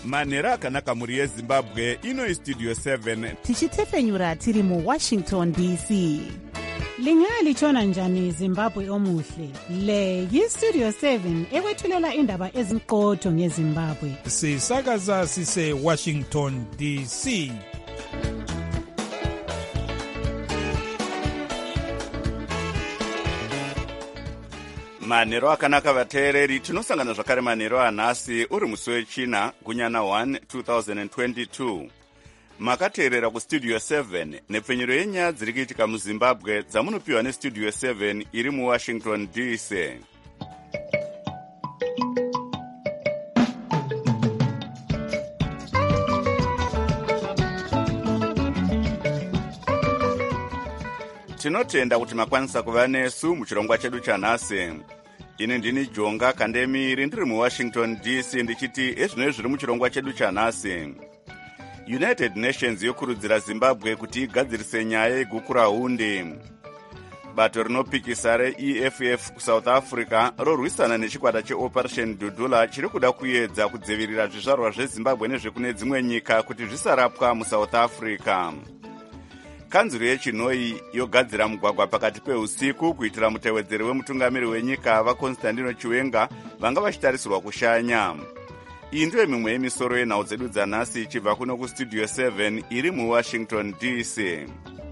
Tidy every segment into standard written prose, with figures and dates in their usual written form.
manhero akanaka mhuri yezimbabwe. Ino istudio 7 tichitefenyura tiri muwashington dc. Lingalitshona njani Zimbabwe omuhle? Le yistudio 7 ekwethulela indaba ezimqotho ngeZimbabwe. Sisakaza sise Washington DC. manhero akanaka vateereri, tinosangana zvakare manhero anhasi uri musi wechina gunyana 1 2022. Makateerera kustudio 7 nepfenyuro yenyaya dziri kuitika muzimbabwe dzamunopiwa nestudio 7 iri muwashington dc. Tinotenda kuti makwanisa kuva nesu muchirongwa chedu chanhasi. Ini ndini Jonga Kandemiri ndiri muwashington dc ndichiti ezvino zviri muchirongwa chedu chanhasi. United Nations yokurudzira Zimbabwe kuti igadzirise nyaya yegukura hundi. Bato rinopikisa reEFF kuSouth Africa rorwisana nechikwata cheOperation Dudula chiri kuda kuedza kudzivirira zvizvarwa zveZimbabwe nezvekune dzimwe nyika kuti zvisarapwa muSouth Africa. Kanzuro yechinoi yogadzira mugwagwa pakati peusiku kuitira mutevedzeri wemutungamiri wenyika vaConstantino Chiwenga vanga vachitarisirwa kushanya. Iyi ndiyo mimwe yemisoro yenhau dzedu dzanhasi ichibva kuno kustudio 7 iri muwashington dc.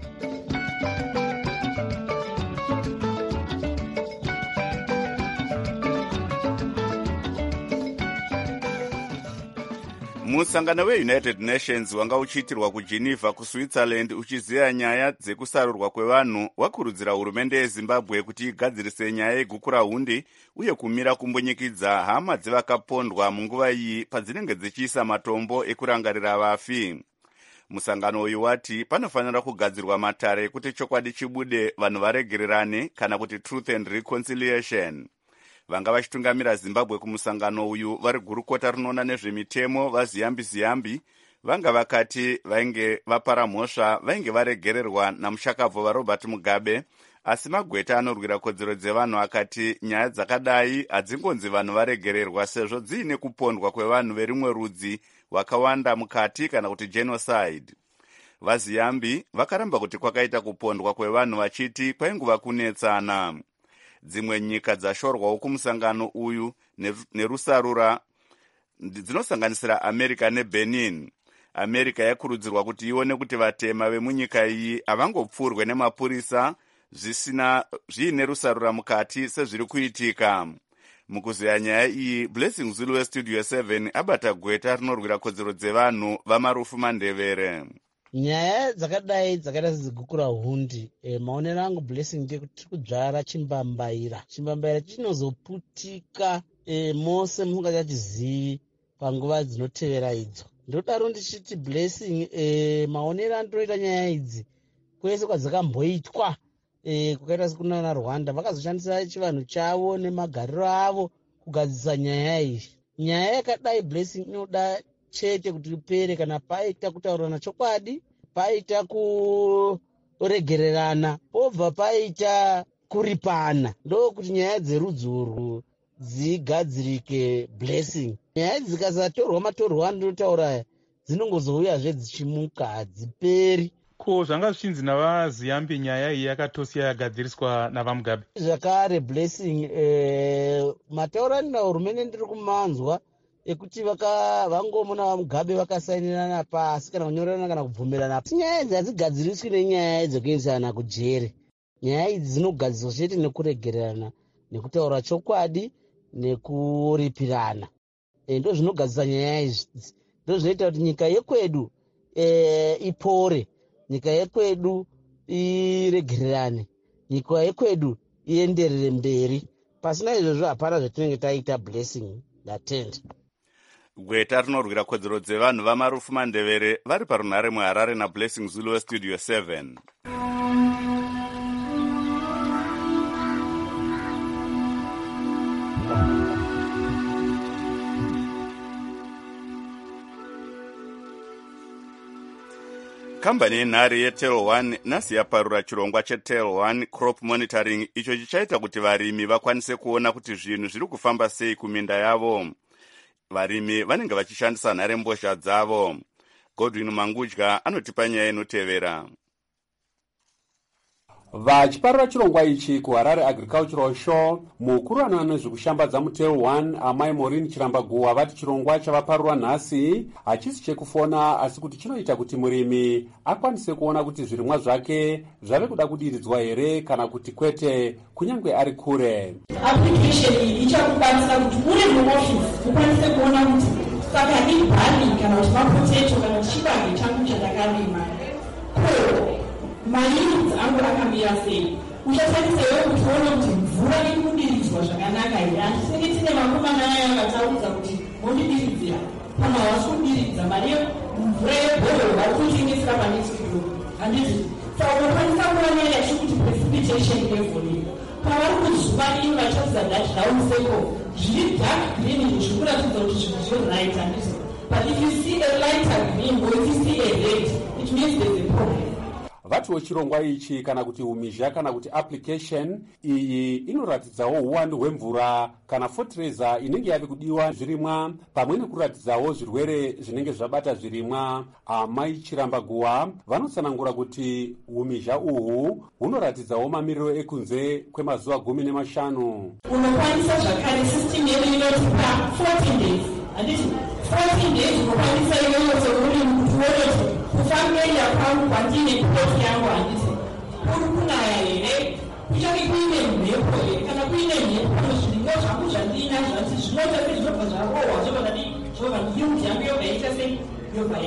Musangano weUnited Nations wanga uchiitirwa kuGeneva kuSwitzerland uchiziya nyaya dzekusarurwa kwevanhu wakurudzira hurumende yeZimbabwe kuti igadzirise nyaya yegukura hundi uye kumira kumbonyikidza hama dzevakapondwa munguva iyi padzinenge dzichiisa matombo ekurangarira vafi. Musangano uyu wati panofanira kugadzirwa matare ekuti chokwadi chibude vanhu varegererane kana kuti truth and reconciliation. Vanga vachitungamira Zimbabwe kumusangano uyu vari gurukota rinoona nezvemitemo vaZiyambi vanga vakati vainge vapara mhosva vainge varegererwa namushakabvu vaRobert Mugabe, asi magweta anorwira kodzero dzevanhu akati nyaya dzakadai hadzingonzi vanhu varegererwa sezvo dziine kupondwa kwevanhu verimwe rudzi wakawanda mukati kana kuti genocide. VaZiyambi vakaramba kuti kwakaita kupondwa kwevanhu vachiti kwainguva kunetsana. Dzimwe nyika dzashorwawo kumusangano uyu nerusarura dzinosanganisira America neBenin. America yakurudzirwa kuti ione kuti vatema vemunyika iyi havangopfurwe nemapurisa zviine rusarura mukati sezviri kuitika. Mukuzeya nyaya iyi, Blessing Zulu westudio 7 abata gweta rinorwira kodzero dzevanhu vamarufu mandevere. Nyaya dzakadai dzakaita sedzigukura hundi, maonero angu Blessing ndekuti tiri kudzvara chimbambaira chinozoputika mose musingachachizivi panguva dzinotevera idzo. Ndodaro ndichiti Blessing, maonero andinoita nyaya idzi kwese kwadzakamboitwa kukaita sekunana Rwanda vakazoshandisa chivanhu chavo nemagariro avo kugadzisa nyaya iyi. Nyaya yakadai Blessing inoda chete kuti ipere kana paita kutaurirana chokwadi, paita kuregererana, pobva paita kuripana, ndokuti nyaya dzerudzi urwu dzigadzirike Blessing. Nyaya dzikasatorwa matorwa andinotaura dzinongozouyazve dzichimuka, hadziperi. Ko zvanga zvichinzi navaZiyambi nyaya iyi yakatosiya yagadziriswa navaMugabe zvakare Blessing, matauranira hurumende ndiri kumanzwa ekuti vangomona vaMugabe vakasainirana pasi kana kunyorerana kana kubvumirana. Nyaya idzi hadzigadziriswi nenyaya dzekuendesana kujere. Nyaya idzi dzinogadziswa chete nekuregererana, nekutaura chokwadi, nekuripirana. Ndo zvinogadzisa nyaya idzi. Ndo zvinoita kuti nyika yekwedu ipore, nyika yekwedu iregererane, nyika yekwedu ienderere mberi. Pasina izvozvo hapana zvatinenge taita Blessing. Ndatenda. Gweta rinorwira kodzero dzevanhu vamarufu mandevere vari parunhare muHarare naBlessing Zulu westudio 7. Kambani yenhare yeTel 1 nhasi yaparura chirongwa cheTel 1 Crop Monitoring icho chichaita kuti varimi vakwanise kuona kuti zvinhu zviri kufamba sei kuminda yavo. varimi vanenge vachishandisa nharembozha dzavo. Godwin Mangudya anotipa nyaya inotevera. Vachiparira chirongwa ichi kuHarare Agricultural Show, mukuru anoona nezvekushambadza muteu 1 Amai Maureen Chirambaguwa vati chirongwa chavaparurwa nhasi hachisi chekufona asi kuti chinoita kuti murimi akwanise kuona kuti zvirimwa zvake zvave kuda kudiridzwa here kana kuti kwete kunyange ari kure. Application iyi ichakukwanisa kuti uri muofisi ukwanise kuona kuti saka ibhani kana kuti mapoteto kana kuti chibage changu chandakarima mayids angu akamira sei. Uchatarisa kuti uone kuti mvura iri kudiridzwa zvakanaka here. Handisenge tine makomana aya akataudza kuti mondidiridzira kana wasi kudiridza mari mvura yebhoro vari kutengesera pane studio. Handiti saka unokwanisa kuona yachikuti precipitation level pavari kuzuva ini vachaudza that round circle zviri dark green zvikuratidza kuti zvinhu zvoright. Handiti but if you see a lighter green or if you see a red it means there's a problem. Vatiwo chirongwa ichi kana kuti umizha kana kuti application iyi inoratidzawo uwandu hwemvura kana fertilizer inenge yave kudiwa zvirimwa pamwe nekuratidzawo zvirwere zvinenge zvabata zvirimwa. Amai Chirambaguwa vanotsanangura kuti umizha uhu hunoratidzawo mamiriro ekunze kwemazuva 15. Unokwanisa zvakare system yedu inotipa 14 days. Handiti 14 days unokwanisa iyoyo seurimi kuti uone kufambeya kwangu kwandine ploti yangu. Handiti kuri kunaya here kuchange kuine mhepo here kana kuine mhepo zvirimwa zvangu zvandinazvo asi zvinota sezvinobva zvarohwa zvobva yield yangu yobva yaita sei yobva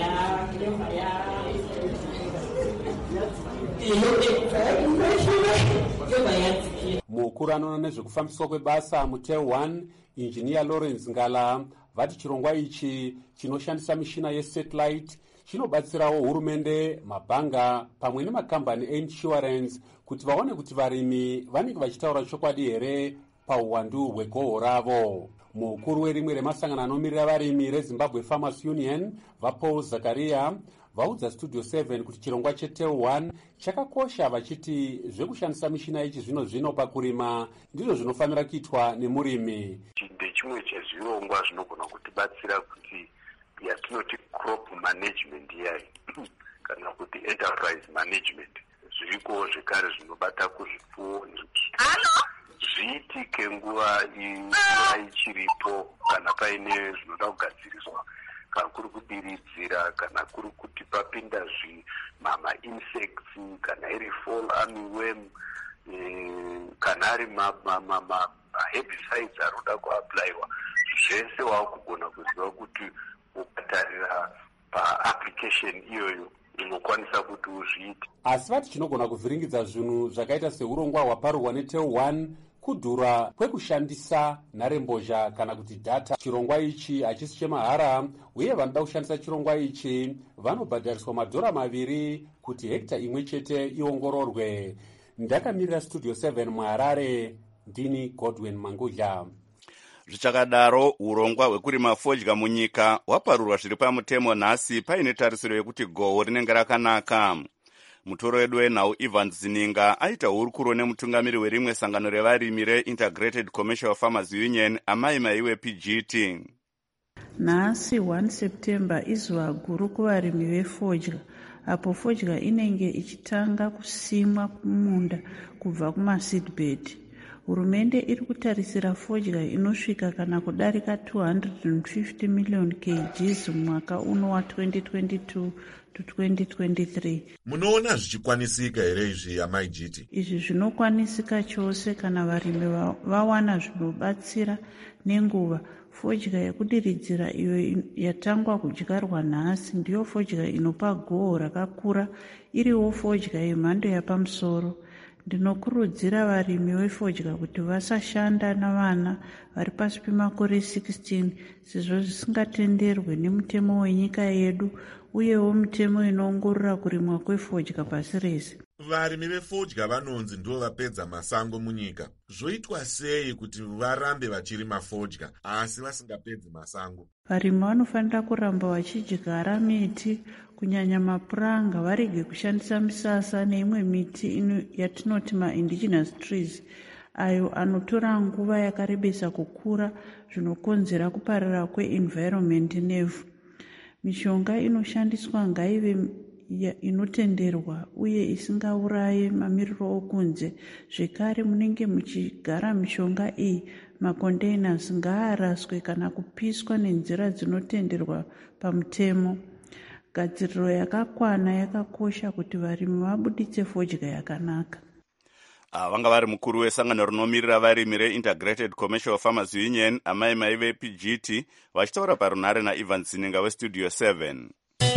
yadzikira. Mukuru anoona nezvekufambiswa kwebasa muteu 1 Engineer Lawrence Ngala vati chirongwa ichi chinoshandisa mishina yesatellite chinobatsirawo hurumende, mabhanga pamwe nemakambani einsurance kuti vaone kuti varimi vanenge vachitaura chokwadi here pauwandu hwegoho ravo. Mukuru werimwe remasangano anomirira varimi reZimbabwe Farmers Union vaPaul Zakaria vaudza Studio 7 kuti chirongwa cheteu 1 chakakosha vachiti zvekushandisa mishina yechizvino zvino pakurima ndizvo zvinofanira kuitwa nemurimi. Ndechimwe chezvirongwa zvinogona kutibatsira kuti yatinoti crop management yayi kana kuti enterprise management zviriko zvekare zvinobata kuzvipfuwo zviitike nguva ichiripo kana paine zvinoda kugadziriswa kana kuri kudiridzira kana kuri kuti papinda ma-insects kana iri fall armyworm kana ari ma-herbicides aroda kuapplywa zvese wakugona kuziva kuti ukatarira pa-application iyoyo inokwanisa kuti uzviite. Asi vati chinogona kuvhiringidza zvinhu zvakaita seurongwa hwaparurwa neteu 1 kudhura kwekushandisa nharembozha kana kuti data. Chirongwa ichi hachisi chemahara uye vanoda kushandisa chirongwa ichi vanobhadhariswa $2 kuti hekta imwe chete iongororwe. Ndakamirira Studio 7 muHarare, ndini Godwin Mangudya. Zvichakadaro urongwa hwekurima fodya munyika hwaparurwa zviri pamutemo nhasi paine tarisiro yekuti goho rinenge rakanaka. Mutoro wedu wenhau Evans Zininga aita hurukuro nemutungamiri werimwe sangano revarimi reIntegrated Commercial Farmers Union Amai Maiwe PGT. Nhasi 1 September izuva guru kuvarimi vefodya, apo fodya inenge ichitanga kusimwa kumunda kubva kumaseedbed. Hurumende iri kutarisira fodya inosvika kana kudarika 250 million kgs mwaka uno wa 2022 to 2023. Munoona zvichikwanisika here izvi Amai GT? Izvi zvinokwanisika chose kana varimi vawana zvinobatsira nenguva. Fodya yekudiridzira iyo yatangwa kudyarwa nhasi ndiyo fodya inopa goho rakakura, iriwo fodya yemhando yapamusoro. Ndinokurudzira varimi vefodya kuti vasashanda navana vari pasi pemakore 16 sezvo zvisingatenderwe nemutemo wenyika yedu uyewo mutemo inoongorora kurimwa kwefodya pasi rese. Varimi vefodya vanonzi ndivo vapedza masango munyika. Zvoitwa sei kuti varambe vachirima fodya asi vasingapedzi masango? Varimi vanofanira kuramba vachidyara miti kunyanya mapuranga, varege kushandisa misasa neimwe miti yatinoti ma-indigenous trees. ayo anotora nguva yakarebesa kukura zvinokonzera kuparara kweenvironment nevhu. Mishonga inoshandiswa ngaive inotenderwa uye isingauraye mamiriro okunze. Zvekare, munenge muchigara mishonga iyi, macontainers ngaaraswe kana kupiswa nenzira dzinotenderwa pamutemo. Gadziriro yakakwana yakakosha kuti varimi vabuditse fodya yakanaka. Vanga vari mukuru wesangano rinomirira varimi reIntegrated Commercial Farmers Union, amai mai vePGT, vachitaura parunhare naIvan Zininga weStudio 7.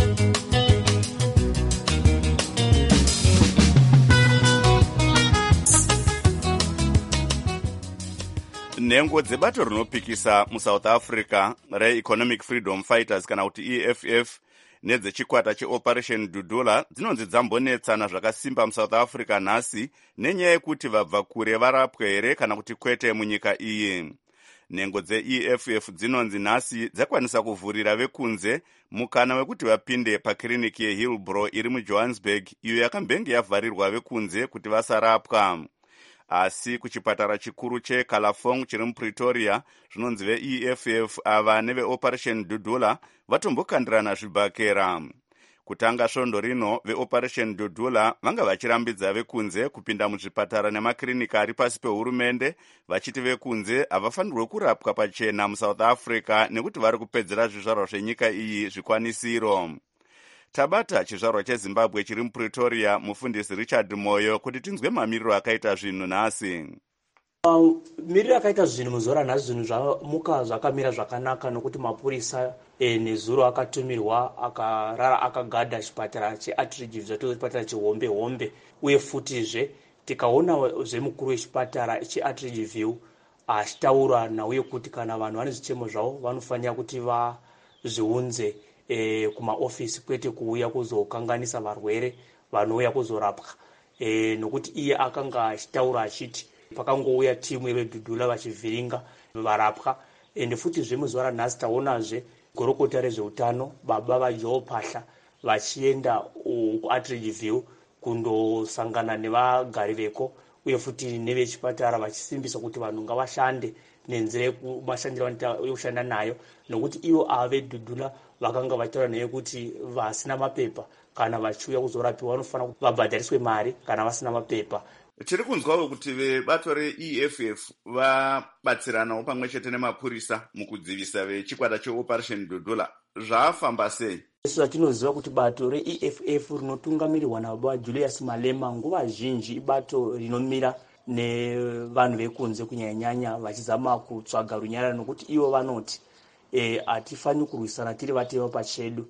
Nhengo dzebato rinopikisa muSouth Africa reEconomic Freedom Fighters kana kuti EFF nedzechikwata cheOperation Dudula dzinonzi dzambonetsana zvakasimba muSouth Africa nhasi nenyaya yekuti vabva kure varapwe here kana kuti kwete munyika iyi. Nhengo dzeEFF dzinonzi nhasi dzakwanisa kuvhurira vekunze mukana wekuti vapinde pakiriniki yeHillbrow iri muJohannesburg, iyo yakambenge yavharirwa vekunze kuti vasarapwa. Asi kuchipatara chikuru cheKalafong chiri muPretoria, zvinonzi veEFF ava neveOperation Dudula vatombokandirana zvibhakera. Kutanga svondo rino, veOperation Dudula vanga vachirambidza vekunze kupinda muzvipatara nemakirinika ari pasi pehurumende, vachiti vekunze havafanirwe kurapwa pachena muSouth Africa nekuti vari kupedzera zvizvarwa zvenyika iyi zvikwanisiro. Tabata chizvarwa cheZimbabwe chiri muPretoria, mufundisi Richard Moyo, kuti tinzwe mamiriro akaita zvinhu nhasi. Miriro akaita zvinhu muzuva ranhasi, zvinhu zvamuka zvakamira zvakanaka nokuti mapurisa nezuro akatumirwa akarara akagadha chipatara cheAtteridgeville zvatoo chipatara chehombe hombe, uye futizve tikaona zvemukuru wechipatara cheAtteridgeville achitaura nauye kuti kana vanhu vane zvichemo zvavo vanofanira kuti vazviunze kumaofisi kwete kuuya kuzokanganisa varwere vanouya kuzorapwa. Nokuti iye akanga achitaura achiti pakangouya timu yevedhudhula vachivhiringa varapwa. Ende futi zvemuzuva ranhasi taonazve gorokota rezveutano baba vaJoe Pahla vachienda kuAtteridgeville kundosangana nevagari veko, uye futi nevechipatara vachisimbisa kuti vanhu ngavashande nenzira yemashandiro yokushanda nayo, nokuti ivo ava vedhudhula vakanga vachitaura naye kuti vasina mapepa kana vachiuya kuzorapiwa vanofanira kuti vabhadhariswe mari kana vasina mapepa. Tiri kunzwawo kuti vebato reEFF vabatsiranawo pamwe chete nemapurisa mukudzivisa vechikwata cheOperation Dudula. Zvafamba sei? Tinoziva kuti bato reEFF rinotungamirirwa nababa Julius Malema nguva zhinji ibato rinomira nevanhu vekunze kunyanya vachizama kutsvaga runyararo, nokuti ivo vanoti hatifaniri kurwisana tiri vatema pachedu.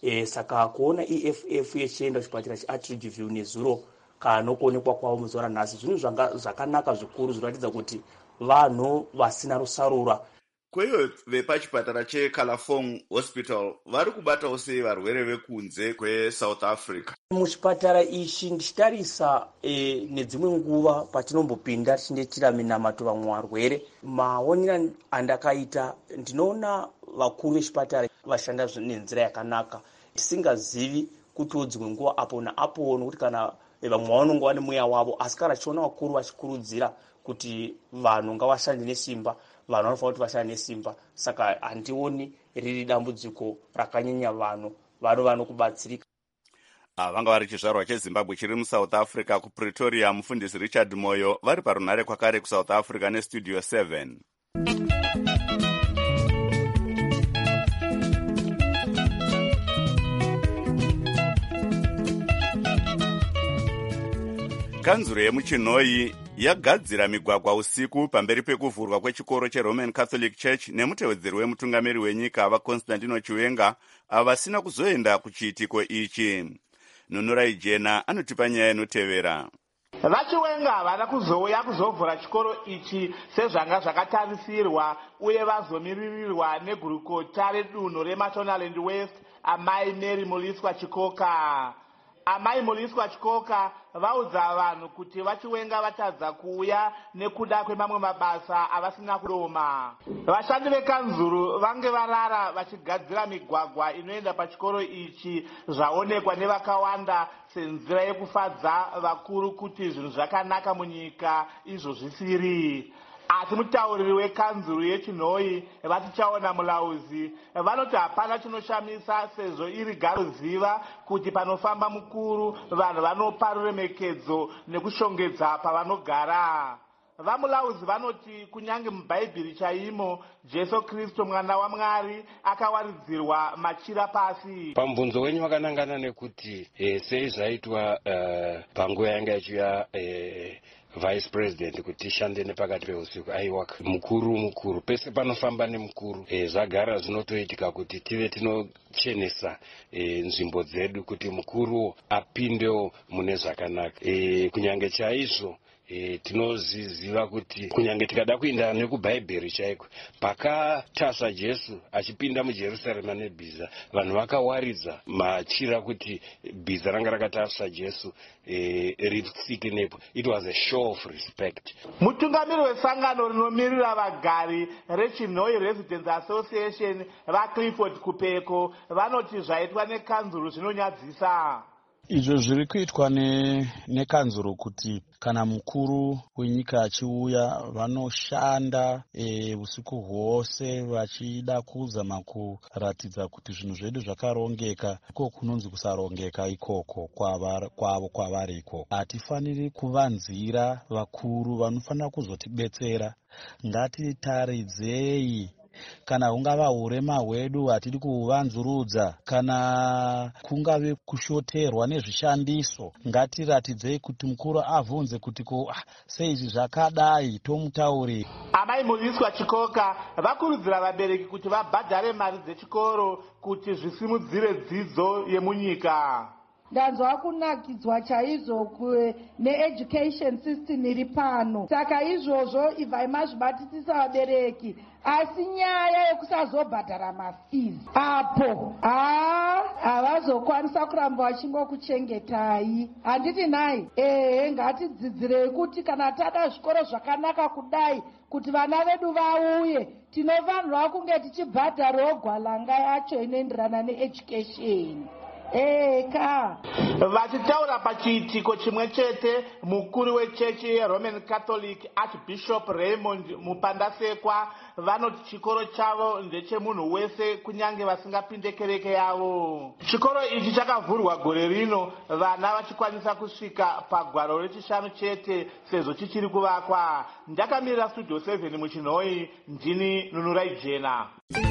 Saka kuona EFF yechienda kuchipatara cheAtteridgeville nezuro kana kuonekwa kwavo muzuva ranhasi zvinhu zvakanaka zvikuru zvinoratidza kuti vanhu vasina rusarura. Kweyo vepachipatara cheKalafong Hospital vari kubatawo sei varwere vekunze kweSouth Africa? Muchipatara ichi ndichitarisa nedzimwe nguva patinombopinda tichindetira minamato vamwe varwere, maonera andakaita ndinoona vakuru vechipatara vashanda nenzira yakanaka, tisingazivi kutiwo dzimwe nguva apo naapo, nokuti kana vamwe vanonga vane mweya wavo, asi kana tichiona vakuru vachikurudzira kuti vanhu ngavashande nesimba, vanhu vanofanira kuti vashande nesimba. Saka handioni riri dambudziko rakanyanya, vanhu vanokubatsirika. Vanga vari chizvarwa cheZimbabwe chiri muSouth Africa kuPretoria, mufundisi Richard Moyo, vari parunhare kwakare kuSouth Africa neStudio 7. Kanzuro yemuChinoi yagadzira migwagwa usiku pamberi pekuvhurwa kwechikoro cheRoman Catholic Church nemutevedzeri wemutungamiri wenyika vaConstantino Chiwenga avasina kuzoenda kuchiitiko ichi. Nunurai Jena anotipa nyaya inotevera. VaChiwenga havana kuzouya kuzovhura chikoro ichi sezvanga zvakatarisirwa uye vazomiririrwa negurukota redunhu reMashonaland West amai Mary Muliswa Chikoka. amai muliswa chikoka vaudza vanhu kuti vachiwenga vatadza kuuya nekuda kwemamwe mabasa avasina kudoma. Vashandi vekanzuru vange varara vachigadzira migwagwa inoenda pachikoro ichi zvaonekwa nevakawanda senzira yekufadza vakuru kuti zvinhu zvakanaka munyika izvo zvisiri. Asi mutauriri wekanzuru yechinhoi vatichaona mulauzi vanoti hapana chinoshamisa sezvo iri garuziva kuti panofamba mukuru vanhu vanopa ruremekedzo nekushongedza pavanogara. Vamulauzi vanoti kunyange mubhaibheri chaimo Jesu Kristu mwana waMwari akawaridzirwa machira pasi. Pambunzo wenyu wakanangana nekuti sei zvaitwa panguva yanga ichiuya vice president kuti tishande nepakati peusiku aiwa mukuru pese panofamba nemukuru zvagara zvinotoitika kuti tive tinochenesa nzvimbo dzedu kuti mukuru apindewo mune zvakanaka. Kunyange chaizvo tinoziva kuti kunyange tikada kuenda nekubhaibheri chaiko pakatasva Jesu achipinda muJerusarema nebhiza vanhu vakawaridza machira kuti bhiza ranga rakatasva Jesu ritsike nepo. It was a show of respect. Mutungamiri wesangano rinomirira vagari reChinhoi Residents Association vaClifford Kupeko vanoti zvaitwa nekanzuru zvinonyadzisa. Izvo zviri kuitwa nekanzuro kuti kana mukuru wenyika achiuya vanoshanda usiku hwose vachida kuzama kuratidza kuti zvinhu zvedu zvakarongeka iko kunonzi kusarongeka ikoko kwavo kwavari ikoko. Hatifaniri kuvanzira vakuru vanofanira kuzotibetsera. Ngatitaridzei kana hungava hurema hwedu hatiri kuhuvanzurudza kana kungave kushoterwa nezvishandiso ngatiratidzei kuti mukuru avhunze kuti sei izvi zvakadai tomutaurira. Amai muliswa chikoka vakurudzira vabereki kuti vabhadhare mari dzechikoro kuti zvisimudzire dzidzo yemunyika. Ndanzwa kunakidzwa chaizvo needucation system iri pano. Saka izvozvo ibvai mazvibatisisa vabereki. Asi nyaya yekusazobhadhara mafees apo havazokwanisa kuramba vachingokuchengetai. Handiti nai ngatidzidzirei kuti kana tada zvikoro zvakanaka kudai kuti vana vedu vauye tinofanirwa kunge tichibhadharawo gwalanga yacho inoenderana needucation. Vachitaura pachiitiko chimwe chete mukuru wechechi yeRoman Catholic Archbishop Raymond Mupandasekwa vanoti chikoro chavo ndechemunhu wese kunyange vasingapinde kereke yavo. Chikoro ichi chakavhurwa gore rino vana vachikwanisa kusvika pagwaro rechishanu chete sezvo chichiri kuvakwa. Ndakamirira Studio 7 muChinhoi, ndini Nunurai Jena.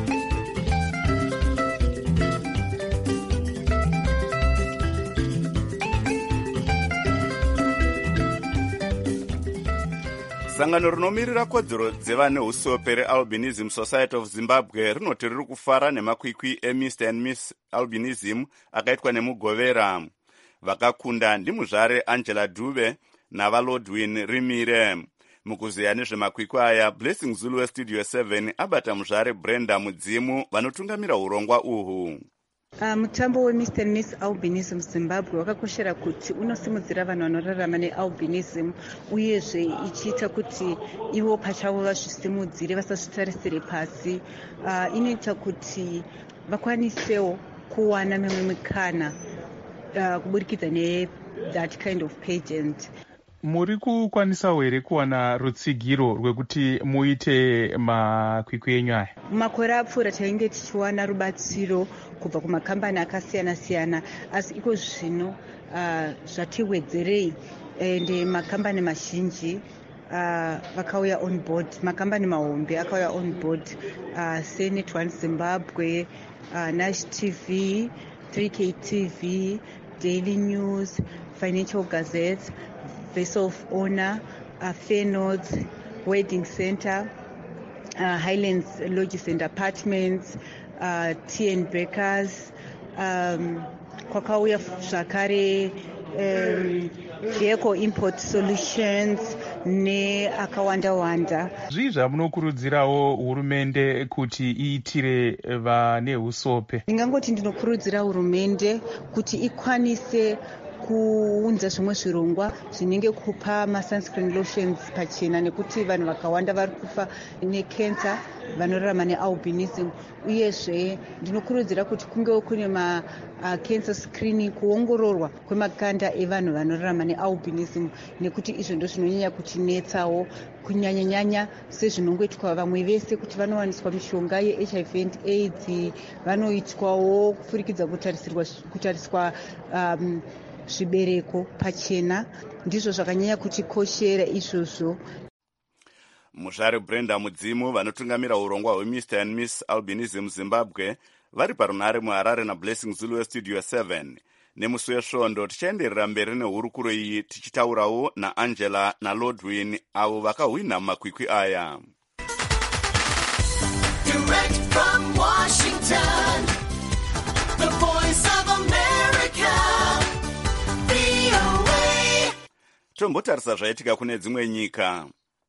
Sangano rinomirira kodzero dzevane usope reAlbinism Society of Zimbabwe rinoti riri kufara nemakwikwi eMr and Miss Albinism akaitwa nemugovera. Vakakunda ndimuzvare Angela Dube navalodwin Rimire. Mukuziya nezvemakwikwi aya, Blessing Zulu weStudio 7 abata muzvare Brenda Mudzimu vanotungamira urongwa uhu. Mutambo weMr and Miss Albinism Zimbabwe wakakoshera kuti unosimudzira vanhu vanorarama nealbinism uyezve ichiita kuti ivo pachavo vazvisimudzire vasazvitarisire pasi. Inoita kuti vakwanisewo kuwana mimwe mikana kuburikidza that kind of pageant. Muri kukwanisawo here kuwana rutsigiro rwekuti muite makwikwi enyu aya? Makore apfuura tainge tichiwana rubatsiro kubva kumakambani akasiyana-siyana, asi iko zvino zvatiwedzerei ende makambani mazhinji vakauya on board. Makambani mahombe akauya on board, Senate One Zimbabwe, Nash TV, 3K TV, Daily News, Financial Gazette, Vessel of Honor, Fair Notes, Wedding Center, Highlands Lodges and Apartments, TN Breakers, kwakauya zvakare Vehicle Import Solutions neakawanda-wanda. Zvii zvamunokurudzirawo hurumende kuti iitire vane usope? Ndingangoti ndinokurudzira hurumende kuti ikwanise kuunza zvimwe zvirongwa zvinenge kupa masunscreen lotions pachena, nekuti vanhu vakawanda vari kufa necancer vanorarama nealbinism. Uyezve ndinokurudzira kuti kungewo kune cancer screening, kuongororwa kwemakanda evanhu vanorarama nealbinism, nekuti izvo ndo zvinonyanya kutinetsawo, kunyanyanyanya sezvinongoitwa vamwe vese kuti vanowaniswa mishonga yeHIV and AIDS, vanoitwawo kupfurikidza kutariswa zvibereko pachena. Ndizvo zvakanyanya kutikoshera izvozvo. Mushare Brenda Mudzimu vanotungamira urongwa hweMr and Miss Albinism Zimbabwe vari parunare muHarare naBlessing Zulu Studio 7. Nemusi wesvondo tichaenderera mberi nehurukuro iyi tichitaurawo naAngela naLordwin avo vakahwina makwikwi aya. Direct from Washington, the voice of America, VOA. Tombotarisa zvaitika kune dzimwe nyika.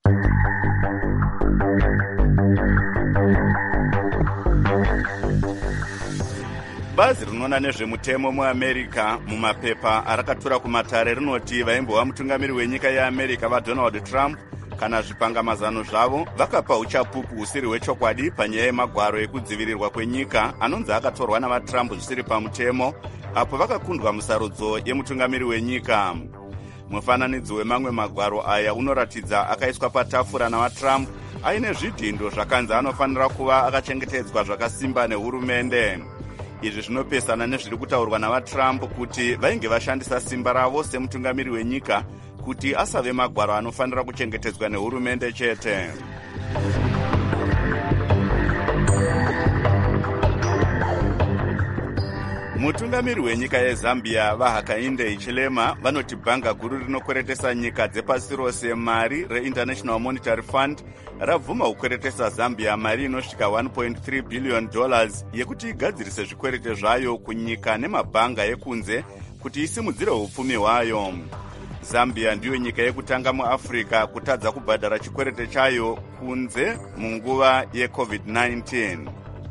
Bazi rinoona nezvemutemo muAmerica mumapepa arakatura kumatare rinoti vaimbova mutungamiri wenyika yeAmerica vaDonald Trump kana zvipangamazano zvavo vakapa uchapupu husiri hwechokwadi panyaya yemagwaro ekudzivirirwa kwenyika anonzi akatorwa navaTrump zvisiri pamutemo apo vakakundwa musarudzo yemutungamiri wenyika. Mufananidzo wemamwe magwaro aya unoratidza akaiswa patafura navaTrump aine zvidhindo zvakanzi anofanira kuva akachengetedzwa zvakasimba nehurumende. Izvi zvinopesana nezviri kutaurwa navaTrump kuti vainge vashandisa simba ravo semutungamiri wenyika kuti asave magwaro anofanira kuchengetedzwa nehurumende chete. Mutungamiri wenyika yeZambia vaHakainde Hichilema vanoti bhanga guru rinokweretesa nyika dzepasi rose mari reInternational Monetary Fund rabvuma kukweretesa Zambia mari inosvika $1.3 billion yekuti igadzirise zvikwerete zvayo kunyika nemabhanga ekunze kuti isimudzire upfumi hwayo. Zambia ndiyo nyika yekutanga muAfrica kutadza kubhadhara chikwerete chayo kunze munguva yeCovid-19.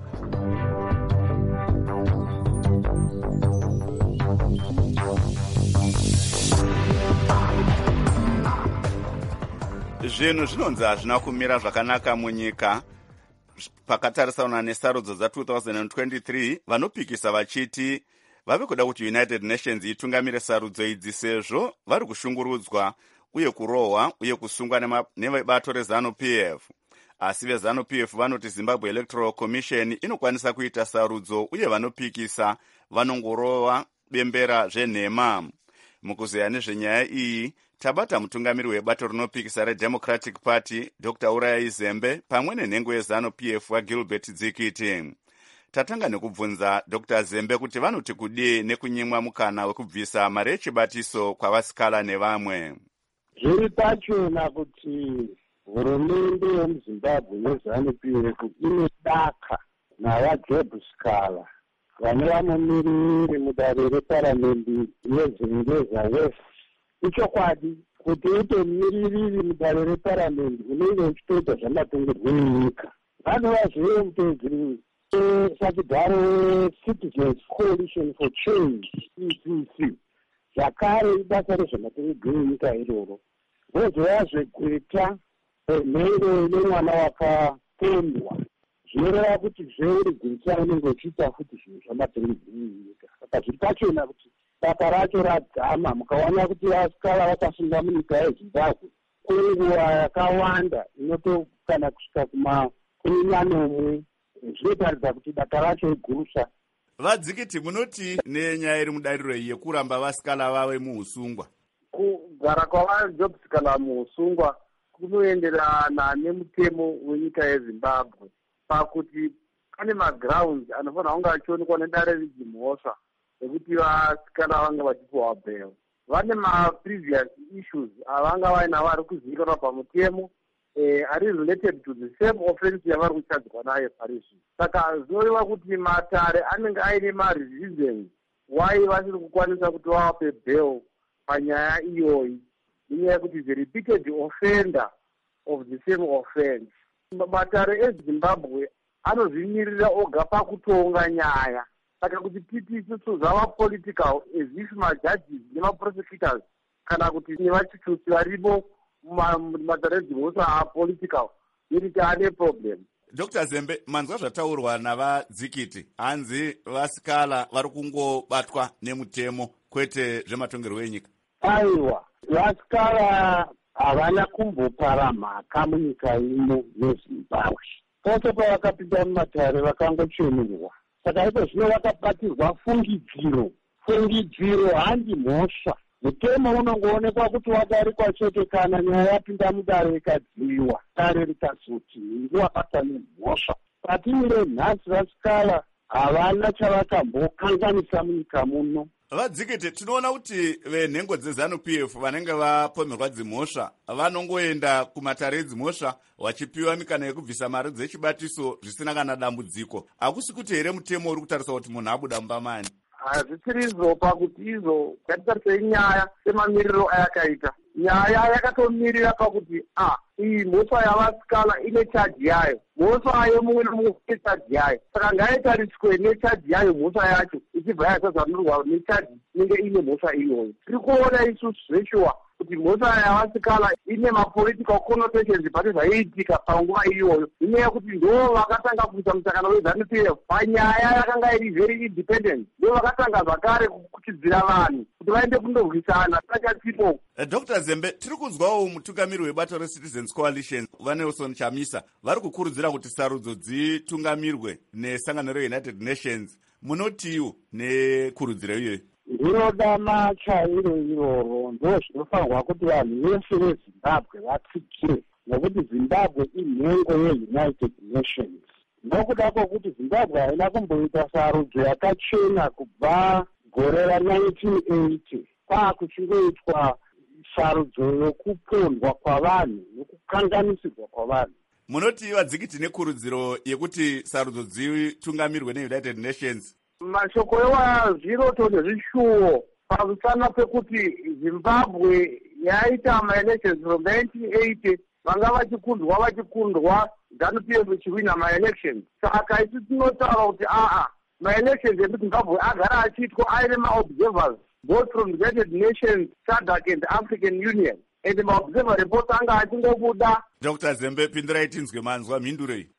Zvinhu zvinonzi hazvina kumira zvakanaka munyika pakatarisana nesarudzo dza2023 vanopikisa vachiti vave kuda kuti United Nations itungamire sarudzo idzi sezvo vari kushungurudzwa uye kurohwa uye kusungwa nevebato reZANU-PF. Asi veZANU-PF vanoti Zimbabwe Electoral Commission inokwanisa kuita sarudzo uye vanopikisa vanongorohwa bembera zvenhema. Mukuzeya nezvenyaya iyi tabata mutungamiri webato rinopikisa reDemocratic Party Dr. Uraya Zembe pamwe nenhengo yeZANU-PF waGilbert Dzikiti. Tatanga nekubvunza Dr. Zembe kuti vanoti kudii nekunyimwa mukana wekubvisa mari yechibatiso kwavasikala nevamwe. Zviri pachona kuti hurumende yemuZimbabwe yeZANU-PF inodaka navaJob Sikala vane vamumiriri mudare reparamende yeZingeza West. Ichokwadi kuti utomiririri mudare reparamende unenge uchitoita zvamatongerwo enyika. Vanhu vazvive mutedzeri sakidharo Citizens Coalition for Change ECC zvakare ibasa rezvematongerwo enyika iroro vozovazvekweta mhero nemwana wakatendwa zvinoreva kuti zveuri gwinisana unenge uchiita futi zvinhu zvamatongerwo enyika. Saka zviri pachona kuti basa racho radzama mukaona kuti vasikala vakasunga munyika yeZimbabwe kwenguva yakawanda inotokana kusvika kumanomwe zvinotaridza kuti basa racho igurusa. Vadzikiti munoti nenyaya iri mudariro yekuramba vasikala vave muusungwa. Kugara kwavaJob Sikala muusungwa kunoenderana nemutemo wenyika yeZimbabwe pakuti pane magrounds anofanira kunge achionekwa nedare rechimhosva ekuti vasikana vanga vachipiwa bail. Vane previous issues avanga vainavo vari kuzivikanwa pamutemo ari related to the same offense yavari kuchadzwa nayo parizvi. Saka zvinoreva kuti matare anenge aine mareasons why vasiri kukwanisa kuti vavape bail panyaya iyoyi. Inyaya yekuti the repeated offender of the same offense. Matare eZimbabwe anozvimirira oga pakutonga nyaya saka kuti titi isusu zvava political as if majudges nemaprosecutors kana kuti nevachitusi varipo mumataredzimhosa apolitical iriti ane problem. Dr. Zembe, manzwa zvataurwa navadzikiti, hanzi vasikala vari kungobatwa nemutemo kwete zvematongerwo enyika. Aiwa, vasikala havana kumbopara mhaka munyika ino yeZimbabwe. Pose pavakapinda mumatare vakangochemerwa. Saka iko zvino vakabatirwa fungidziro handi mhosva. Mutemo unongoonekwa kuti wadarikwa chete kana nyaya yapinda mudare ikadziviwa, dare rikazoti nhingi wabatwa nemhosva. Patimire nhasi vasikala havana chavakambokanganisa munyika muno. Vadzikete, tinoona kuti venhengo dzeZANU-PF vanenge vapomerwa dzimhosva vanongoenda kumatare edzimhosva vachipiwa mikana yekubvisa mari dzechibatiso zvisina kana dambudziko. Hakusi kuti here mutemo uri kutarisa kuti munhu abuda mumba mani? Hazvisirizo pakuti izo yatitarisei nyaya semamiriro ayakaita. Nyaya yakatomirira pakuti iyi mhosva yavasikala ine chaji yayo, mhosva yemumwe nemumwe ine chaji yayo. Saka ngaitariswe nechaji yayo mhosva yacho ichibva yasazanurwa nechaji inenge ine mhosva iyoyo. Tiri kuona isusu zveshuwa kuti mhosva yavasikala ine mapolitical connotations pane zvaiitika panguva iyoyo. Inyaya yekuti ndo vakatanga kuita musangano weZANU-PF panyaya yakanga iri very independent. Ndo vakatanga zvakare kuchidzira vanhu kuti vaende kundorwisana tachatipo. Dr. Zembe, tiri kunzwawo mutungamiri webato reCitizens Coalition vaNelson Chamisa vari kukurudzira kuti sarudzo dzitungamirwe nesangano reUnited Nations. Munotiwo nekurudziro iyoyo? Ndinoda machairo iroro ndo zvinofanirwa kuti vanhu vese veZimbabwe vatsikire, nokuti Zimbabwe inhengo yeUnited Nations. Nokuda kwokuti Zimbabwe haina kumboita sarudzo yakachena kubva gore ra1980 kwakuchingoitwa sarudzo yokupondwa kwavanhu nokukanganisirwa kwavanhu. Munoti vadzikiti nekurudziro yekuti sarudzo dzitungamirwe neUnited Nations? Mashoko ewazviroto nezvishuwo pamusana pekuti Zimbabwe yaita maelections from 1980 vanga vachikundwa ZANU-PF ichiwina maelections. Saka isi tinotaura kuti maelections emuZimbabwe agara achiitwa aine maobservers both from the United Nations, SADC and the African Union, and maobserver report anga achingobuda. Dr. Zembe, pindurai tinzwe manzwa mhindurei.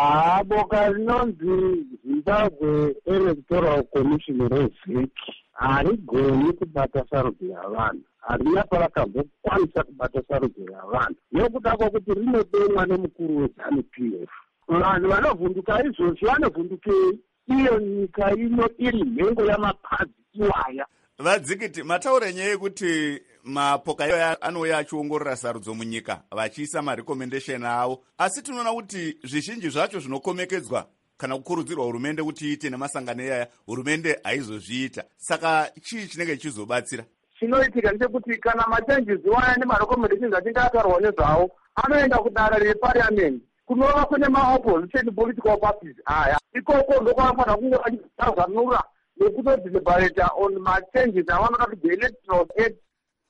Boka rinonzi Zimbabwe Electoral Commission reZIC harigoni kubata sarudzo yavanhu, harina parakambokwanisa kubata sarudzo yavanhu, nokuda kwokuti rinodemwa nemukuru weZANU-PF. Vanhu vanovhunduka izvozvi vanovhundukei? Iyo nyika ino iri nhengo yamapadzi iwaya. Vadzikiti, mataura nyaya yekuti mapoka anouya achiongorora sarudzo munyika vachiisa marecommendation avo, asi tinoona kuti zvizhinji zvacho zvinokomekedzwa kana kukurudzirwa hurumende kuti iite nemasangano iyaya, hurumende haizozviita. Saka chii chinenge chichizobatsira? Chinoitika ndechekuti kana machanges waya nemarecommendations achinge ataurwa nezvawo anoenda kudare reparliament kunova kune maopposition political parties aya. Ikoko ndokwafanira kunge vachizanura nekutodeliberata on machanges avanoda kuti the electoral act.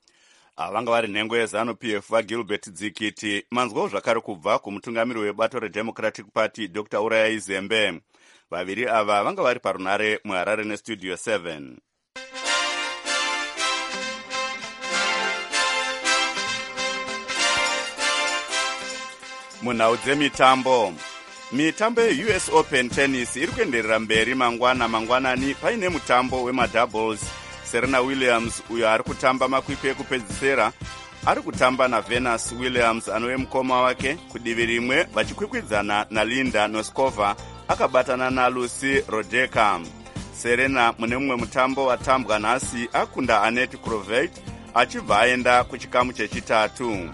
Vanga vari nhengo yeZANU-PF vaGilbert Dzikiti. Manzwawo zvakare kubva kumutungamiri webato reDemocratic Party Dr. Urayai Zembe. Vaviri ava vanga vari parunare muHarare neStudio 7. Munhau dzemitambo. Mitambo yeUS Open Tennis iri kuenderera mberi mangwanani paine mutambo wemadoubles. Serena Williams uyo ari kutamba makwikwi ekupedzisira ari kutamba naVenus Williams anove mukoma wake. Kudivi rimwe vachikwikwidzana naLinda Noskova akabatana naLucy Rodeka. Serena mune mumwe mutambo watambwa nhasi akunda Annette Kroveit achibva aenda kuchikamu chechitatu.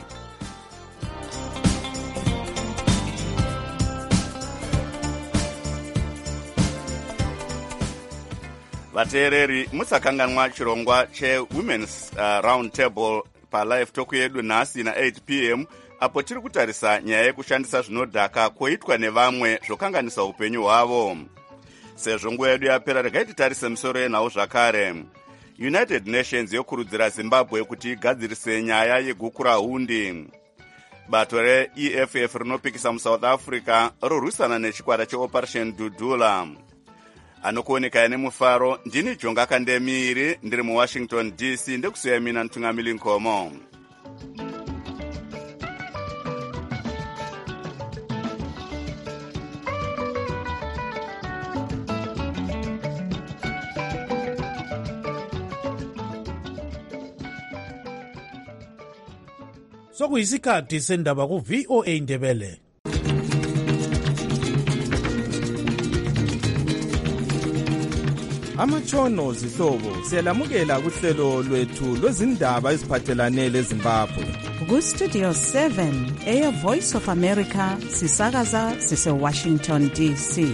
Vateereri, musakanganwa chirongwa cheWomen's Round Table palive talk yedu nhasi na8 p.m. apo tiri kutarisa nyaya yekushandisa zvinodhaka koitwa nevamwe zvokanganisa upenyu hwavo. Sezvo nguva yedu yapera, regai titarise misoro yenhau zvakare. United Nations yokurudzira Zimbabwe kuti igadzirise nyaya yeguku rahundi. Bato reEFF rinopikisa muSouth Africa rorwisana nechikwata cheOperation Dudula. anokuonekaya nemufaro. Ndini Jonga Kandemiri ndiri muWashington DC ndikusiya mina Ntungamili Nkomo. Sokuyisikhathi sendaba ku VOA Ndebele. Amatshono zihlobo siyalamukela kuhlelo lwethu lwezindaba eziphathelane leZimbabwe. Ku Studio 7 Voice of America sisakaza sise Washington DC.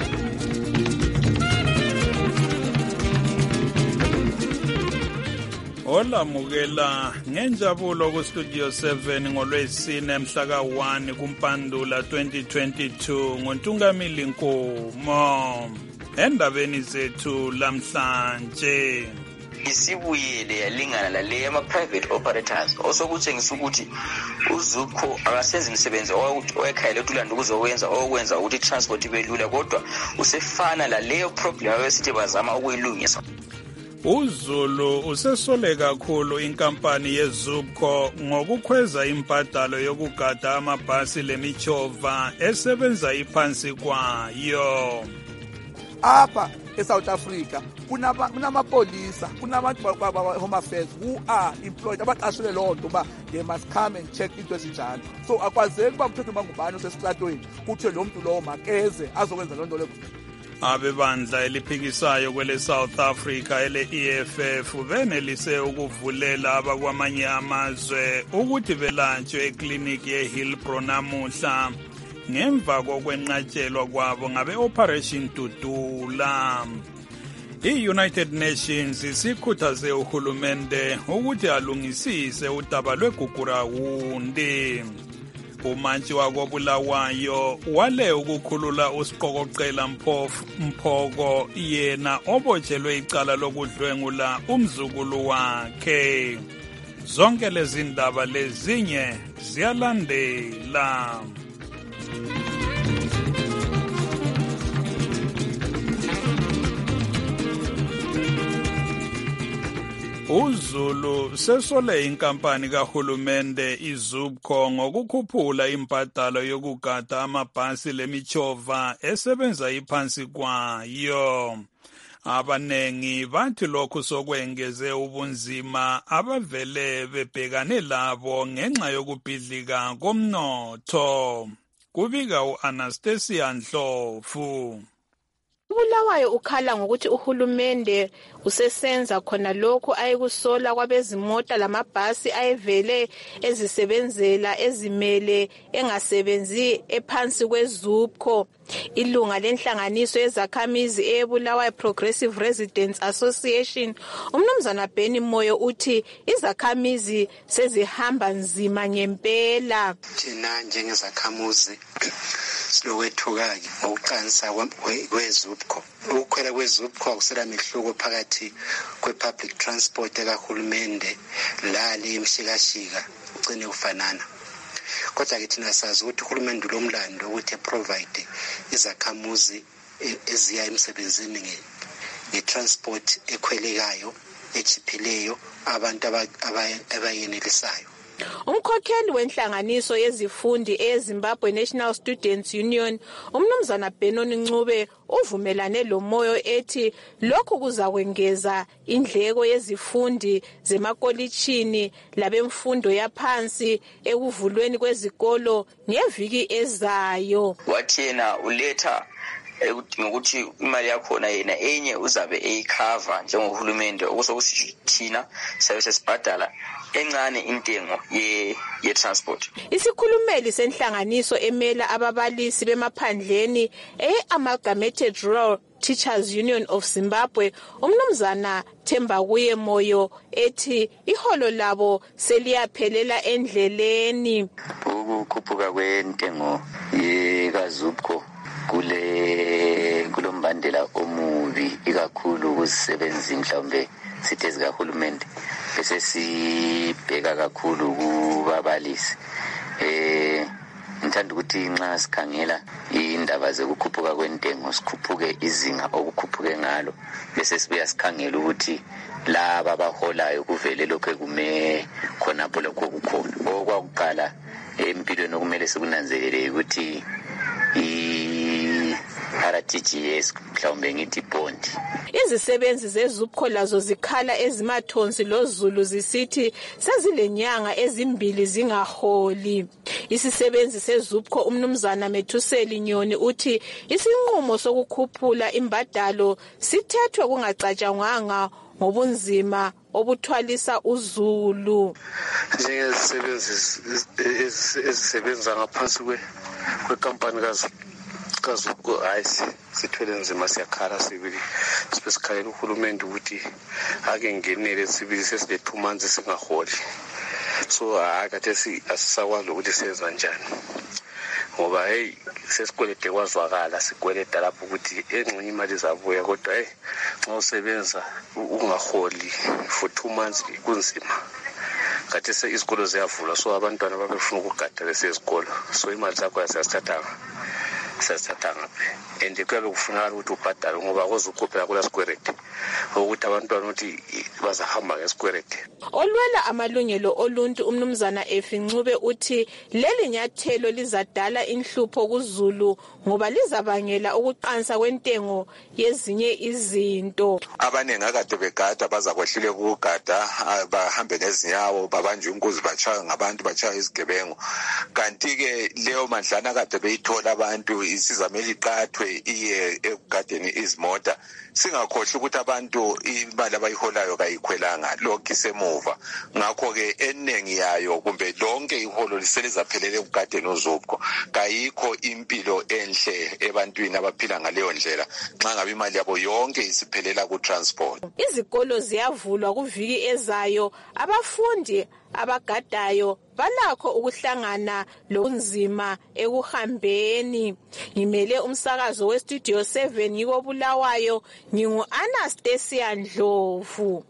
Olamukela ngenjabulo ku Studio 7 ngolwesine mhla ka-1 kuMpandula 2022 ngoNtungamili Nkomo. Endabeni zethu lamhlanje isibuyele yalingana lale ama-private operators osokutshengisa ukuthi uZupco akasenzi imisebenzi oyekhayela etulanda ukuzokwenza ukuthi transport ibe lula, kodwa usefana laleyo problem abesithi bazama ukuyilungisa. uZulu usesole kakhulu inkampani yeZupco ngokukhweza imbadalo yokugada amabhasi lemichova esebenza iphansi kwayo. Apha eSouth Africa kunamapolisa, kunabantu home affairs who are employed abaqashwe loo nto uba they must come and check into ezinjalo. So akwazeki uba mthetho bangubani osesitratweni kuthiwe lo mntu lowo makeze azokwenza loo nto leyo. Abebandla eliphikisayo kwele South Africa ele-EFF benelise ukuvulela abakwamanye amazwe ukuthi belatshwe ekliniki yeHillbrow namuhla ngemva kokwenqatshelwa kwabo ngabe-Operation Dudula. I-United Nations isikhuthaze uhulumende ukuthi alungisise udaba lweGugurawundi. Umantshi wakobulawayo wale ukukhulula uSiqokoqela Mphoko yena obotshelwe icala lokudlwengula umzukulu wakhe. Zonke lezi ndaba lezinye ziyalandela. uZulu sesole inkampani kahulumende iZupco ngokukhuphula imbadalo yokugada amabhasi lemichova esebenza iphansi kwayo. Abanengi bathi lokhu sokwengeze ubunzima abavele bebhekane labo ngenxa yokubhidlika komnotho. Kubika uAnastasia Ndlovu. Ubulawayo ukhala ngokuthi uhulumende usesenza khona lokhu ayekusola kwabezimota lamabhasi ayevele ezisebenzela ezimele engasebenzi ephansi kweZupco. Ilunga lenhlanganiso yezakhamizi eBulawayo Progressive Residents Association umnumzana Benny Moyo uthi izakhamizi sezihamba nzima ngempela. Thina njengezakhamuzi silokwethuka-ke ngokuqanisa kweZupco. Ukukhwela kweZupco akusela mehluko phakathi kwe-public transport ekahulumende lale imshikashika ugcine ufanana. Kodwa-ke thina sazi ukuthi uhulumende ulomlando ukuthi eprovide izakhamuzi eziya emsebenzini nge-transport ekhwelekayo echiphileyo abantu abayenelisayo. Umkhokheli wenhlanganiso yezifundi eZimbabwe National Students Union umnumzana Benoni Ncube uvumelane lomoyo ethi lokhu kuzakwengeza indleko yezifundi zemakolitshini labemfundo yaphansi ekuvulweni kwezikolo ngeviki ezayo. Wathi yena uletha ngokuthi imali yakhona yena enye uzabe eyikhava njengohulumende okusokusithi thina sabe sesibhadala encane intengo ye-transport. Isikhulumeli senhlanganiso emela ababalisi bemaphandleni Amalgamated Rural Teachers Union of Zimbabwe umnumzana Thembakuye Moyo ethi iholo labo seliyaphelela endleleni. Ukukhuphuka kwentengo yekaZupco kulombandela omubi ikakhulu kuzisebenzi mhlawumbe sithe zikahulumende bese sibheka kakhulu kubabalisi ngithanda ukuthi nxa sikhangela indaba zokukhuphuka kwentengo sikhuphuke izinga okukhuphuke ngalo bese sibuya sikhangela ukuthi laba abaholayo kuvele lokho kume khonapho lokho kukhona. Okwakuqala empilweni okumele sikunanzelele ukuthi RTGS mhlawumbe ngithi bond. Izisebenzi zeZUPCO lazo zikhala ezimathonsi loZulu zisithi sezilenyanga ezimbili zingaholi. Isisebenzi seZUPCO umnumzana Methuseli Nyoni uthi isinqumo sokukhuphula imbadalo sithethwe kungacatshangwanga ngobunzima obuthwalisa uZulu. Njengezisebenzi ezisebenza ngaphansi kwekampani kaZUPCO hayi sithwele nzima siyakhala sibili sibesikhalela uhulumende ukuthi ake ngenele sibili sesile 2 months singaholi. So akade asisakwazi ukuthi senza njani ngoba hey sesikwelede kwazwakala sikweleda lapho ukuthi engxenye imali zabuya kodwa hey nxa usebenza ungaholi for 2 months kunzima. Kade izikolo ziyavula so abantwana babefuna ukugada lesezikolo so imali zakho asiyasithathanga and kuyabe kufunakala ukuthi ubhadale ngoba kozukhuphela kula sikwerede ukuthi abantwana ukuthi bazahamba ngesikwerede. Olwela amalungelo oluntu umnumzana Efincube uthi leli nyathelo lizadala inhlupho kuZulu ngoba lizabangela ukuqansa kwentengo yezinye izinto. Abaningi akade begada bazakwehlule ukugada bahambe nezinyawo babanje inkuzi bachaya ngabantu bachaya izigebengu kanti ke leyo mandlana kade beyithola abantu isizameli iqathwe iye ekugadeni izimota singakhohle ukuthi abantu imali abayiholayo kayikhwelanga lokho isemuva ngakho ke eningi yayo kumbe lonke iholo liselizaphelele ekugadeni uZUPCO kayikho impilo enhle ebantwini abaphila ngaleyo ndlela nxa ngabe imali yabo yonke isiphelela ku transport. Izikolo ziyavulwa kuviki ezayo abafundi abagadayo balakho ukuhlangana lonzima ekuhambeni. Ngimele umsakazo weStudio 7 yiko Bulawayo ngingu Anastasia Ndlovu.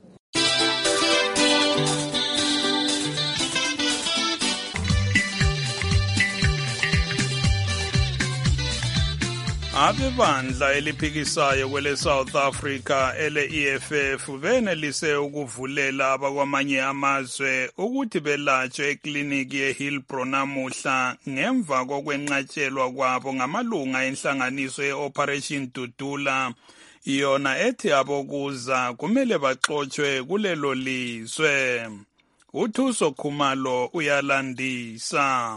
Abebandla eliphikisayo kwele South Africa ele-EFF benelise ukuvulela abakwamanye amazwe ukuthi belatshwe ekliniki yeHillbrow namuhla ngemva kokwenqatshelwa kwabo ngamalunga enhlanganiso ye-Operation Dudula yona ethi abokuza kumele baxotshwe kulelo lizwe. uThuso Khumalo uyalandisa.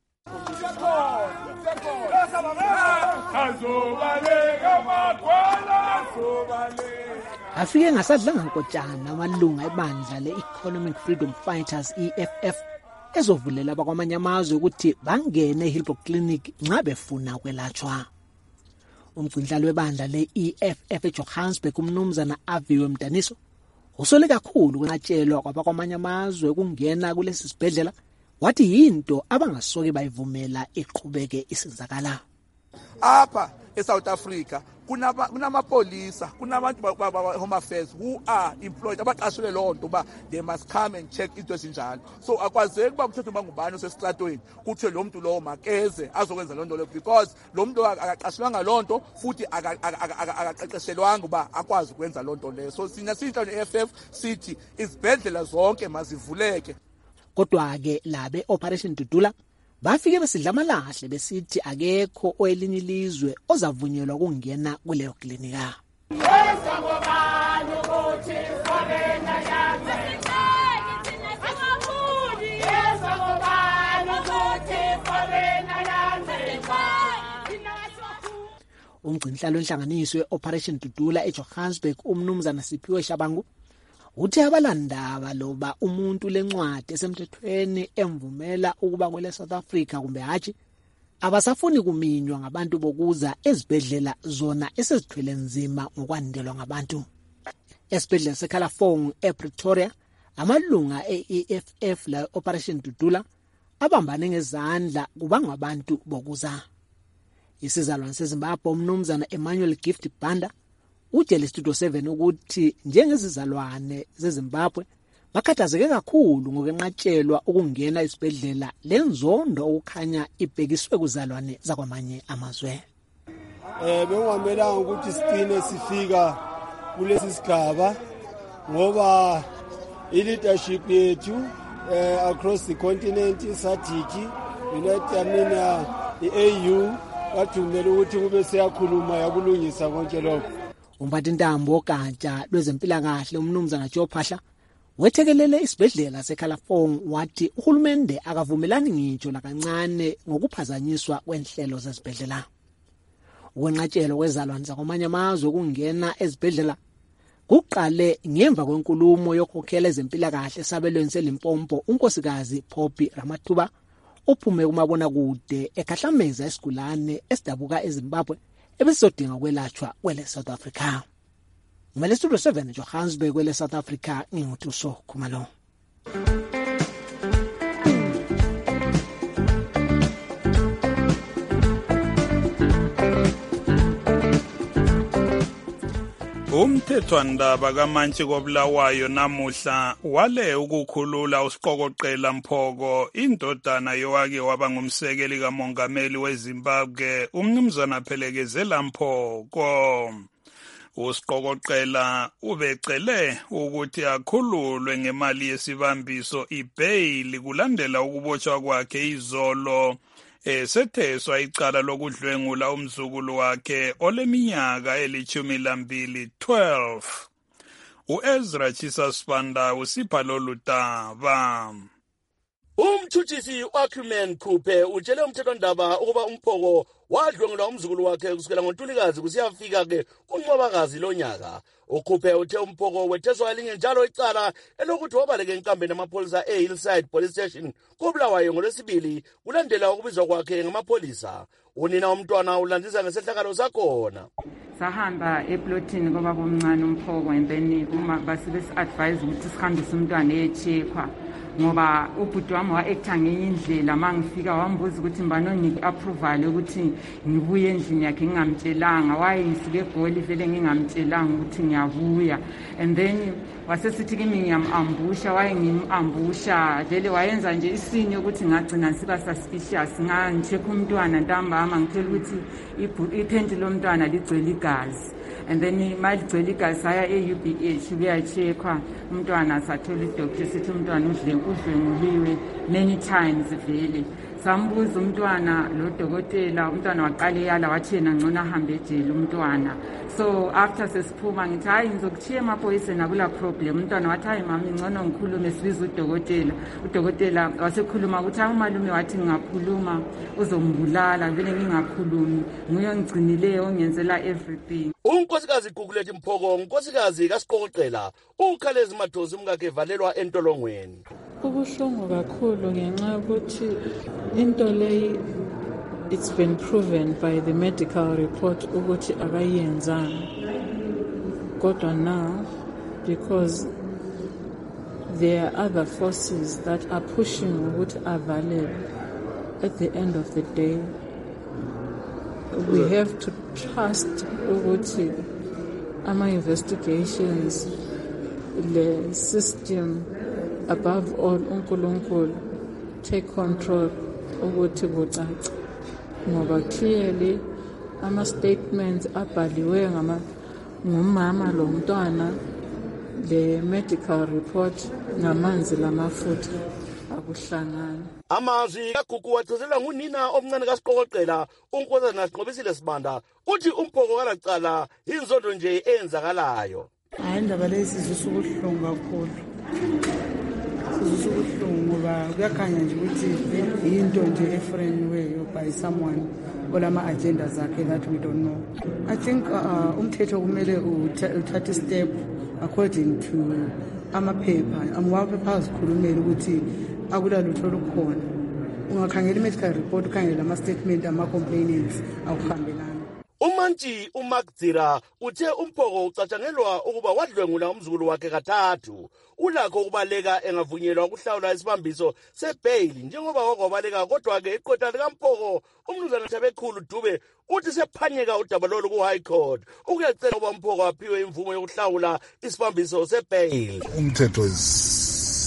Afike ngasadlanga nkotshana amalunga ebandla le-Economic Freedom Fighters EFF ezovulela abakwamanye amazwe ukuthi bangene eHillbrow Clinic nxa befuna kwelatshwa. Umgcindlalo webandla le-EFF eJohannesburg umnumzana Aviwe Mdaniso usole kakhulu kwenqatshelwa kwabakwamanye amazwe ukungena kulesi sibhedlela wathi yinto abangasoke bayivumela iqhubeke isenzakala. Apha eSouth Africa kunamapolisa kunabantu ba-Home Affairs who are employed abaqashwe lonto ba they must come and check into ezinjalo. So akwazeki uba kuthethwe bangubani osesitratweni kuthiwe lo muntu lowo makeze azokwenza lonto leyo because lo muntu akaqashwanga lonto futhi akaqeqeshelwanga uba akwazi ukwenza lonto leyo. So sina sinhle ne-EFF sithi izibhedlela zonke mazivuleke. Kodwa-ke labe Operation Dudula bafike besidla amalahle besithi akekho owelinye ilizwe ozavunyelwa ukungena kuleyo klinika. Umgcinihlalo wenhlanganiso we-Operation Dudula eJohannesburg umnumzana Siphiwe Shabangu uthi abalandaba loba umuntu lencwadi esemthethweni emvumela ukuba kwele South Africa kumbe hatshi abasafuni kuminywa ngabantu bokuza ezibhedlela zona esezithwele nzima ngokwandelwa ngabantu. Esibhedlela seKalafong ePretoria amalunga e-EFF la Operation Dudula abambane ngezandla kubanga abantu bokuza. Isizalwane seZimbabwe umnumzana Emmanuel Gift Banda utshele Studio 7 ukuthi njengezizalwane zeZimbabwe bakhathazeke kakhulu ngokwenqatshelwa ukungena esibhedlela lenzondo okukhanya ibhekiswe kuzalwane zakwamanye amazwe. Bengamelanga ukuthi sicine sifika kulesi sigaba ngoba i-leadership yethu across the continent, SADC, i-AU bathumela ukuthi kube siyakhuluma yakulungisa konke lokho. Umphathintambo ogatsha lwezempilakahle umnumzana Joe Phaahla wethekelele isibhedlela seKalafong wathi uhulumende akavumelani ngitsho lakancane ngokuphazanyiswa kwenhlelo zesibhedlela. Ukwenqatshelwa kwezalwane zakwamanye amazwe ukungena ezibhedlela kuqale ngemva kwenkulumo yokukhokhela ezempilakahle esabelweni seLimpopo unkosikazi Poppy Ramathuba uphume kumabonakude ekhahlameza isigulane esidabuka eZimbabwe ebesizodinga ukwelashwa kwele South Africa. Ngimele Studio 7 Johannesburg kwele South Africa nginguthuso Khumalo. Umthethwandaba kaMantshi koBulawayo namuhla wale ukukhulula uSiqokoqela Mphoko indodana yowake waba ngumsekeli kamongameli weZimbabwe umnumzana Phelekezela Mphoko. uSiqokoqela ubecele ukuthi akhululwe ngemali yesibambiso ibail kulandela ukubotshwa kwakhe izolo setheswa icala lokudlwengula umzukulu wakhe oleminyaka eli-12. uEzra Chisa Sibanda usipha lolu daba. Umthuthisi uAcumen Khuphe utshele umthethwandaba ukuba uMphoko wadlwengula umzukulu wakhe kusukela ngoNtulikazi kusiyafika ke kuNcwabakazi lonyaka. uKhuphe uthe uMphoko wetheswa elinye njalo icala elokuthi wabaleka enkambeni amapholisa eHillside Police Station koBulawayo ngolwesibili kulandela ukubizwa kwakhe ngamapholisa. Unina umntwana ulandisa ngesehlakalo sakhona. Sahamba eplotini ngoba bomncane uMphoko and then uma basi-advise ukuthi sihambise umntwana eyecheckwa ngoba ubhuti wami wa-acta ngenye indlela mangifika wambuza ukuthi mbani ongi-approval ukuthi ngibuye endlini yakhe ngingamtshelanga wayengisuke eGoli vele ngingamtshelanga ukuthi ngiyabuya and then wasesithi kimi ngiyam-ambusha wayengim-ambusha vele wayenza nje isinye ukuthi ngagcina siba suspicious ngangi-check umntwana ntambama ngitshela ukuthi iphenti lomntwana ligcwele igazi and then maligcwele igazi saya e-UBH kuyacheckwa umntwana sathola idoctor sithi umntwana udlenguliwe many times vele. Sambuza umntwana lo dokotela umntwana waqala yala wathi yena ngcono ahambe ejele umntwana. So after sesiphuma ngithi hayi ngizokuthiya emaphoyiseni akula problem. Umntwana wathi hayi mami ngcono ngikhulume sibiza udokotela. Udokotela wasekhuluma ukuthi umalume wathi ngingakhuluma uzombulala vele ngingakhulumi nguye ngigcinile ongenzela everything. Unkosikazi Gugulethi Mphoko unkosikazi kaSiqokoqela uKhalezi Madhozi umkakhe evalelwa entolongweni. Kubuhlungu kakhulu ngenxa yokuthi into leyi it's been proven by the medical report ukuthi akayenzanga. Kodwa now because there are other forces that are pushing ukuthi avalelwe, at the end of the day we have to trust ukuthi ama-investigations the system above all uNkulunkulu take control ukuthi kucace ngoba clearly ama-statements abhaliwe ngumama lo mntwana the medical report ngamanzi lamafutha akuhlangana. Amazwi kaGugu wachazelwa ngunina omncane kaSiqokoqela uNkosazana Siqobisile Sibanda uthi uMphoko kalacala inzondo nje eyenzakalayo. Hayi indaba lezi zisubuhlungu kakhulu. Sizisubuhlungu ngoba kuyakhanya nje ukuthi into nje efriendly by someone olama agenda zakhe that we don't know. I think umthetho kumele uthathe step according to amaphepha amwaphepha azikhulumela ukuthi akula lutho lukhona. Ungakhangela i-medical report ukhangela ama-statement ama-complainants akuhambelana. Umantshi uMagdzira uthe uMphoko ucatshangelwa ukuba wadlwengula umzukulu wakhe kathathu. Ulakho ukubaleka engavunyelwa ukuhlawula isibambiso sebail njengoba wakwabaleka kodwa-ke iqotha likaMphoko umnumzana Thabekhulu Dube uthi sephanyeka udaba lolu ku-High Court ukuyacela uba uMphoko aphiwe imvumo yokuhlawula isibambiso sebail. Umthetho is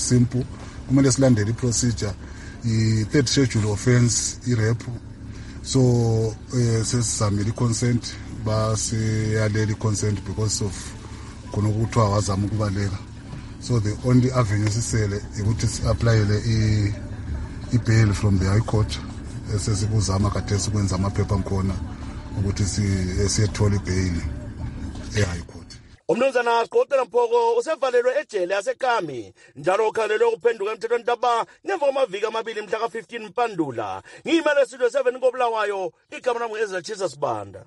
simple kumele silandele iprocedure i-third schedule offense i-rape so sesizamile i-consent basiyalela i-consent because of khona ukuthiwa wazama ukubaleka so the only avenue sisele ukuthi si-aplayele i-bail from the high court esesikuzama kade sikwenza amaphepha ngikhona ukuthi siyethola i-bail e-high court. Umnumzana Gqoxela Mphoko usevalelwe ejele yaseKami njalo ukhalelwe ukuphenduka emthethweni ntaba ngemva kwamaviki amabili mhla ka-15 Mpandula. Ngiyimele Studio 7 koBulawayo, igama lami ngu-Ezra Chisa Sibanda.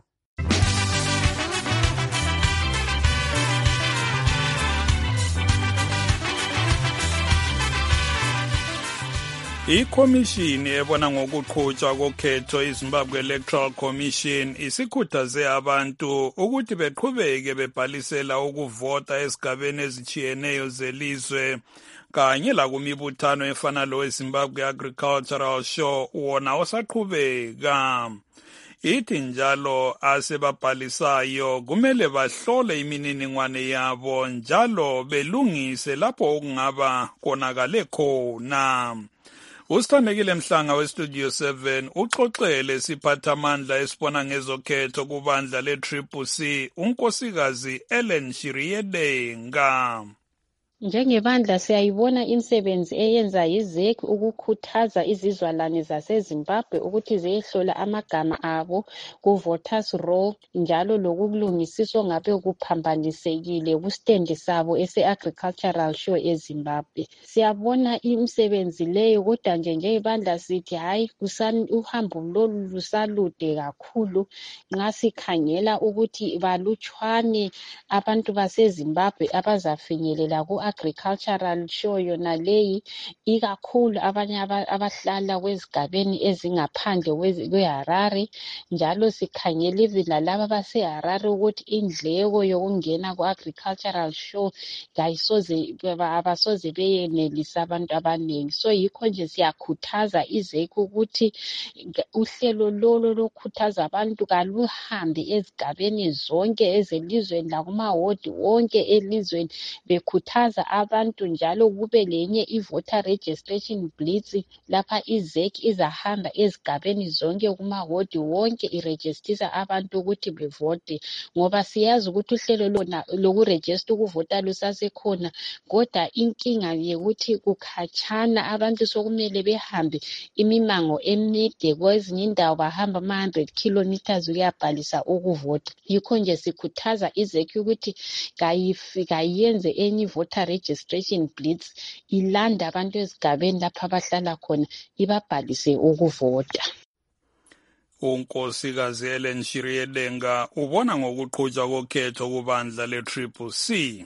Ikhomishini ebona ngokuqhutshwa kokhetho iZimbabwe Electoral Commission isikhuthaze abantu ukuthi beqhubeke bebhalisela ukuvota esigabeni ezitshiyeneyo zelizwe kanye lakumibuthano efana loweZimbabwe Agricultural Show wona osaqhubeka. Ithi njalo asebabhalisayo kumele bahlole imininingwane yabo njalo belungise lapho okungaba konakale khona. Usithandekile Mhlanga weStudio 7 uxoxele siphathamandla esibona ngezokhetho kubandla le-CCC unkosikazi Ellen Shiriyedenga. Njengebandla siyayibona imisebenzi eyenza yiZEC ukukhuthaza izizwalwane zaseZimbabwe ukuthi ziyehlola amagama abo ku-voters roll njalo lokulungisiswa ngabe kuphambanisekile kustendi sabo ese-agricultural show eZimbabwe. Siyabona imisebenzi leyo kodwa njengebandla sithi hayi uhambo lolu lusalude kakhulu nxa sikhangela ukuthi balutshwane abantu baseZimbabwe abazafinyelela agricultural show yona leyi ikakhulu abanye abahlala kwezigabeni ezingaphandle kweHarare njalo sikhangela ivila laba baseHarare ukuthi indleko yokungena ku-agricultural show abasoze beyenelisa abantu abaningi so yikho nje siyakhuthaza iZEC ukuthi uhlelo lolo lokukhuthaza abantu kaluhambe ezigabeni zonke ezelizweni lakumawodi wonke elizweni bekhuthaza abantu njalo kube lenye i-voter registration blitz lapha iZEC izahamba ezigabeni zonke kumawodi wonke irejistisa abantu ukuthi bevote ngoba siyazi ukuthi uhlelo lona lokurejista ukuvota lusasekhona kodwa inkinga yokuthi kukhatshana abantu sokumele behambe imimango emide kwezinye indawo bahamba ama-100 kilometers ukuyabhalisa ukuvota yikho nje sikhuthaza iZEC ukuthi kayenze enye voter registration blitz ilanda abantu ezigabeni lapha abahlala khona ibabhalise ukuvota. Unkosikazi Ellen Shiriyedenga ubona ngokuqhutshwa kokhetho kubandla le-CCC.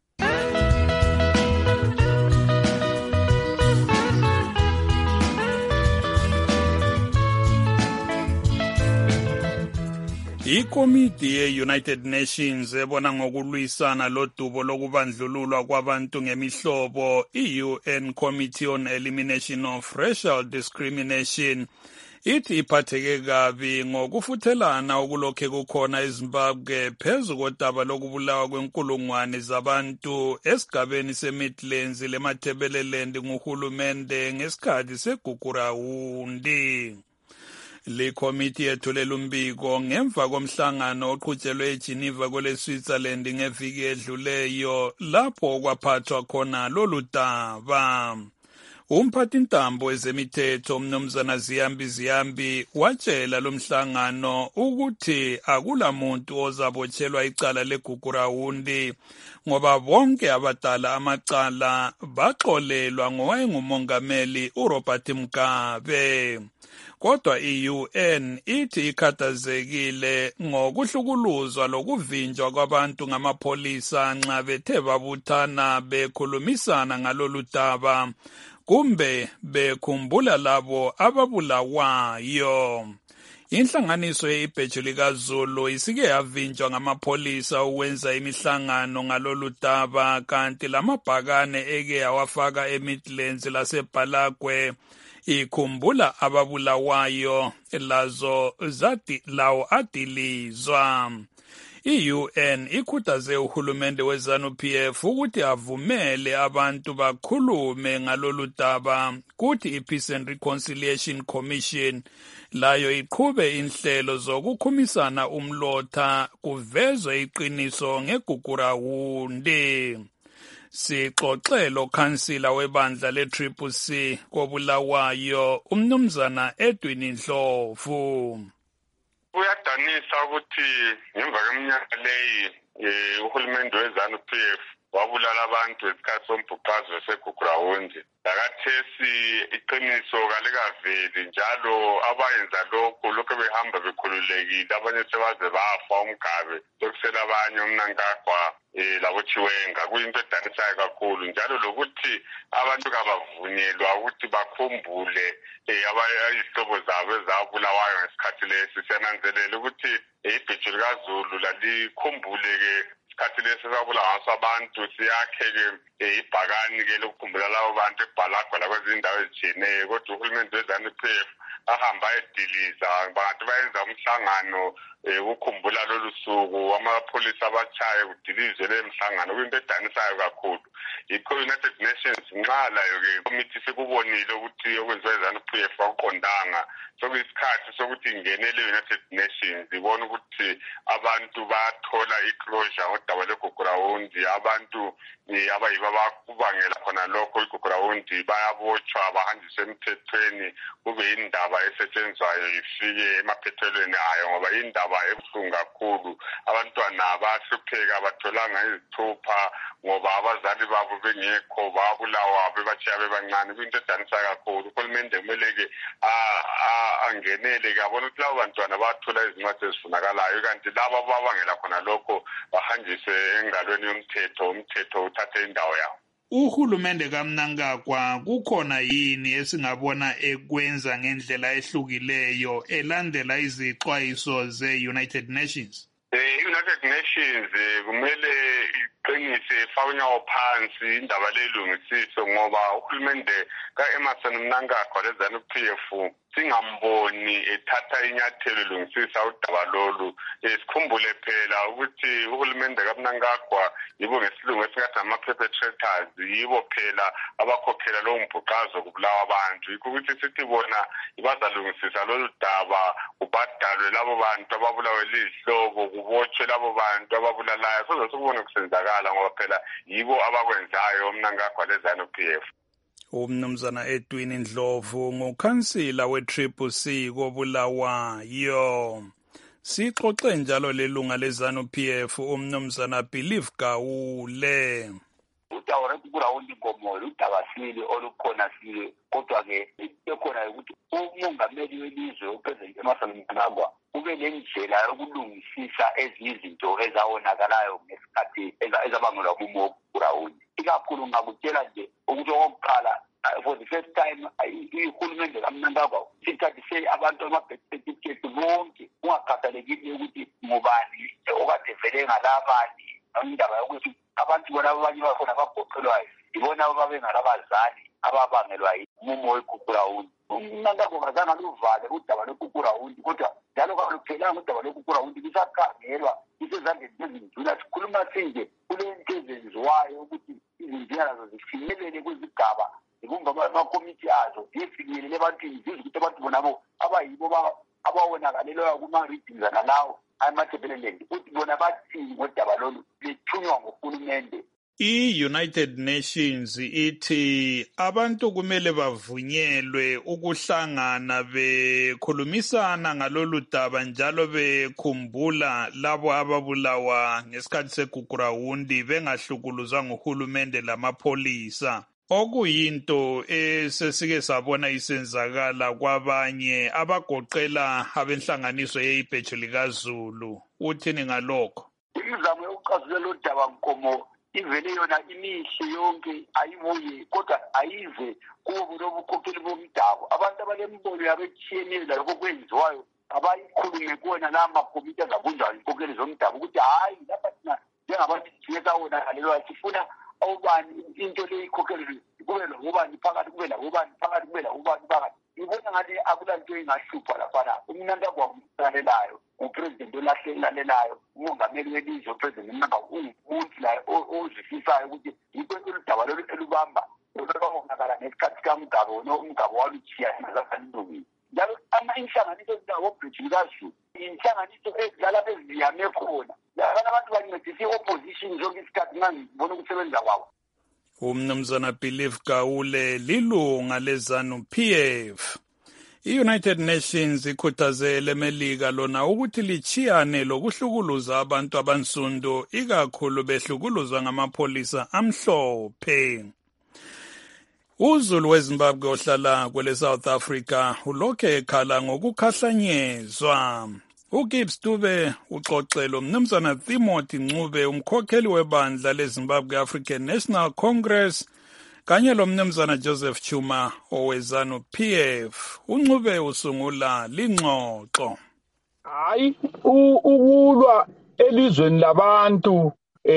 Ikomiti ye-United Nations ebona ngokulwisana lodubo lokubandlululwa kwabantu ngemihlobo i-UN Committee on Elimination of Racial Discrimination ithi iphatheke kabi ngokufuthelana okulokhe kukhona eZimbabwe phezu kodaba lokubulawa kwenkulungwane zabantu esigabeni seMidlands leMatabeleland nguhulumende ngesikhathi segugurawundi. Le committee yethulela umbiko ngemva komhlangano oqhutshelwe eGeneva kwele-Switzerland ngeviki edluleyo lapho kwaphathwa khona lolu daba. Umphathintambo wezemithetho umnumzana Ziyambi watshela lo mhlangano ukuthi akulamuntu ozabotshelwa icala legugurawundi ngoba bonke abadala amacala baxolelwa ngowayengumongameli uRobert Mugabe. Kodwa i-UN ithi ikhathazekile ngokuhlukuluzwa lokuvinjwa kwabantu ngamapolisa nxa bethe babuthana bekhulumisana ngalolu daba kumbe bekhumbula labo ababulawayo. Inhlanganiso ye-Ibheju likaZulu isike yavinjwa ngamapolisa ukwenza imihlangano ngalolu daba kanti lamabhakane eke yawafaka eMidlands laseBalagwe ikhumbula ababulawayo lawo adilizwa. I-UN ikhuthaze uhulumende we-ZANU-PF ukuthi avumele abantu bakhulume ngalolu daba, kuthi i-Peace and Reconciliation Commission layo iqhube inhlelo zokukhumisana umlotha kuvezwe iqiniso ngeGugurawundi. Sixoxe lo khansila webandla le-CCC koBulawayo umnumzana Edwin Ndlovu. Kuyadanisa ukuthi ngemva kweminyaka leyi uhulumende we-ZANU-PF wabulala abantu esikhathi sombhuqazwe seGugurawundi. Lakathesi iqiniso kalikaveli njalo abayenza lokho behamba bekhululekile, abanye sebaze bafa umgabe sokusela abanye umnankagwa labochiwenga. Kuyinto edanisayo kakhulu njalo lokuthi abantu kabavunyelwa ukuthi bakhumbule izihlobo zabo ezabulawayo ngesikhathi lesi. Siyananzelela ukuthi ibheju likaZulu lalikhumbule-ke isikhathi lesi sabulawa ngaso abantu, siyakhe-ke ibhakani-ke lokukhumbula labo bantu eBhalagwa lakwezindawo ezitshiyeneyo. Kodwa uhulumende we-ZANU-PF ahamba ediliza bantu bayenza umhlangano ukukhumbula lolu suku, amapholisa abatshaye kudilizwe le mhlangano. Kuyinto edanisayo kakhulu. I-United Nations nxa layo-ke committee sekubonile ukuthi okwenziwa i-ZANU-PF akuqondanga, sokuyisikhathi sokuthi ingenele i-United Nations ibone ukuthi abantu bathola i-closure ngodaba lweGugurawundi. Abantu abayibo abakubangela khona lokho iGugurawundi bayabotshwa bahanjiswe emthethweni, kube yindaba esetshenzwayo ifike emaphethelweni ayo, ngoba indaba ebuhlungu kakhulu. Abantwana bahlupheka, batholanga izithupha ngoba abazali babo bengekho, babulawa bebatshiya bebancane. Kuyinto edanisayo kakhulu. Uhulumende kumele-ke angenele-ke abone ukuthi labo bantwana bathola izincwadi ezifunakalayo, kanti labo ababangela khona lokho bahanjiswe engalweni yomthetho, umthetho uthathe indawo yawo. Uhulumende kaMnangagwa kukhona yini esingabona ekwenza ngendlela ehlukileyo elandela izixwayiso ze-United Nations? I-United Nations kumele iqinise ifake unyawo phansi indaba leyilungisiswe, ngoba uhulumende ka-Emmerson Mnangagwa le-ZANU-PF singamboni ethatha inyathelo lungisisa udaba lolu. Sikhumbule phela ukuthi uhulumende kaMnangagwa yibo ngesilungu esingathi ama-perpetrators, yibo phela abakhokhela lowo mbhuqazo kubulawa abantu. Yikho ukuthi sithi bona bazalungisisa lolu daba, kubhadalwe labo bantu ababulawe lizihlobo, kubotshwe labo bantu ababulalayo. Soze sikubone kusenzakala ngoba phela yibo abakwenzayo uMnangagwa le-ZANU-PF. Umnumzana Edwin Ndlovu ngukhansila we-CCC koBulawayo. Sixoxe njalo lelunga le-ZANU-PF umnumzana Believe Gawule. Udaba lweGugurawundi ngomoya udaba sile olukhona sile, kodwa-ke ekhona ukuthi umongameli welizwe uPresident Emmerson Mnangagwa ube nendlela yokulungisisa ezinye izinto ezawonakalayo ngesikhathi ezabangelwa umumo woGugurawundi. Ikakhulu ngakutshela nje ukuthi okokuqala, for the first time ihulumende kaMnangagwa sithathise abantu ama-certificate bonke, kungakhathalekile ukuthi ngubani okade vele ngalabani. Indaba yokuthi abantu bona abanye bakhona bagoqelwayo ibona ababengalabazali ababangelwa umumo weGugurawundi. uMnangagwa kazange aluvale udaba lweGugurawundi, kodwa njalo kaluphelanga udaba lweGugurawundi, lisakhangelwa lisezandleni zezinduna. Sikhuluma sinje kule nto ezenziwayo ukuthi izinduna nazo zifinyelele kwizigaba zikumva amakomiti azo zifinyelele ebantwini, zizwe ukuthi abantu bonabo abayibo abawonakalelwayo kuma-readings analawo amathebeleland ukuthi bona bathini ngodaba lolu lithunywa nguhulumende. I-United Nations ithi abantu kumele bavunyelwe ukuhlangana bekhulumisana ngalolu daba njalo bekhumbula labo ababulawa ngesikhathi seGugurawundi bengahlukuluzwa nguhulumende lamapholisa. Okuyinto esesike sabona isenzakala kwabanye abagoqela abenhlanganiso ye-ibheju likaZulu. Uthini ngalokho? Imizamo yokuxazulula lo daba nkomo ivele yona imihle yonke ayibuye, kodwa ayize kubo lobukhokheli bomdabu. Abantu abalembono yabetshiyeneyo lalokho kwenziwayo abayikhulume kuwona la makomiti azabunjwa inkokheli zomdabu ukuthi hayi lapha thina njengabantu thina sawonakalelwayo sifuna awubani into le ikhokheli kube lobani phakathi, kube labobani phakathi, kube labobani phakathi. Ibona ngani akulanto engahlupha laphana umuntu akwakulalelayo upresident olahlelalelayo umongameli welizwe upresident nanga umuntu la ozisisayo ukuthi into eludaba elubamba olubonakala ngesikhathi kaMgabo umgabo waluchiya nazakanilungile njalo inhlanganiso ezingabobridge kaZulu inhlanganiso ezidlala eziyame khona abantu bancedisa i-opposition zonke isikhathi ngangibona ukusebenza kwabo. Umnumzana Believe Gaule lilunga leZANU-PF. I-United Nations ikhuthazele eMelika lona ukuthi lichiyane lokuhlukuluza abantu abansundu ikakhulu behlukuluzwa ngamapholisa amhlophe. UZulu weZimbabwe ohlala kwele South Africa ulokhe ekhala ngokukhahlanyezwa. uGibbs Dube uxoxelo mnumzana Timothy Ncube umkhokheli webandla leZimbabwe African National Congress kanye lo mnumzana Joseph Chuma oweZANU-PF. uNcube usungula lingxoxo. Hayi ukulwa elizweni labantu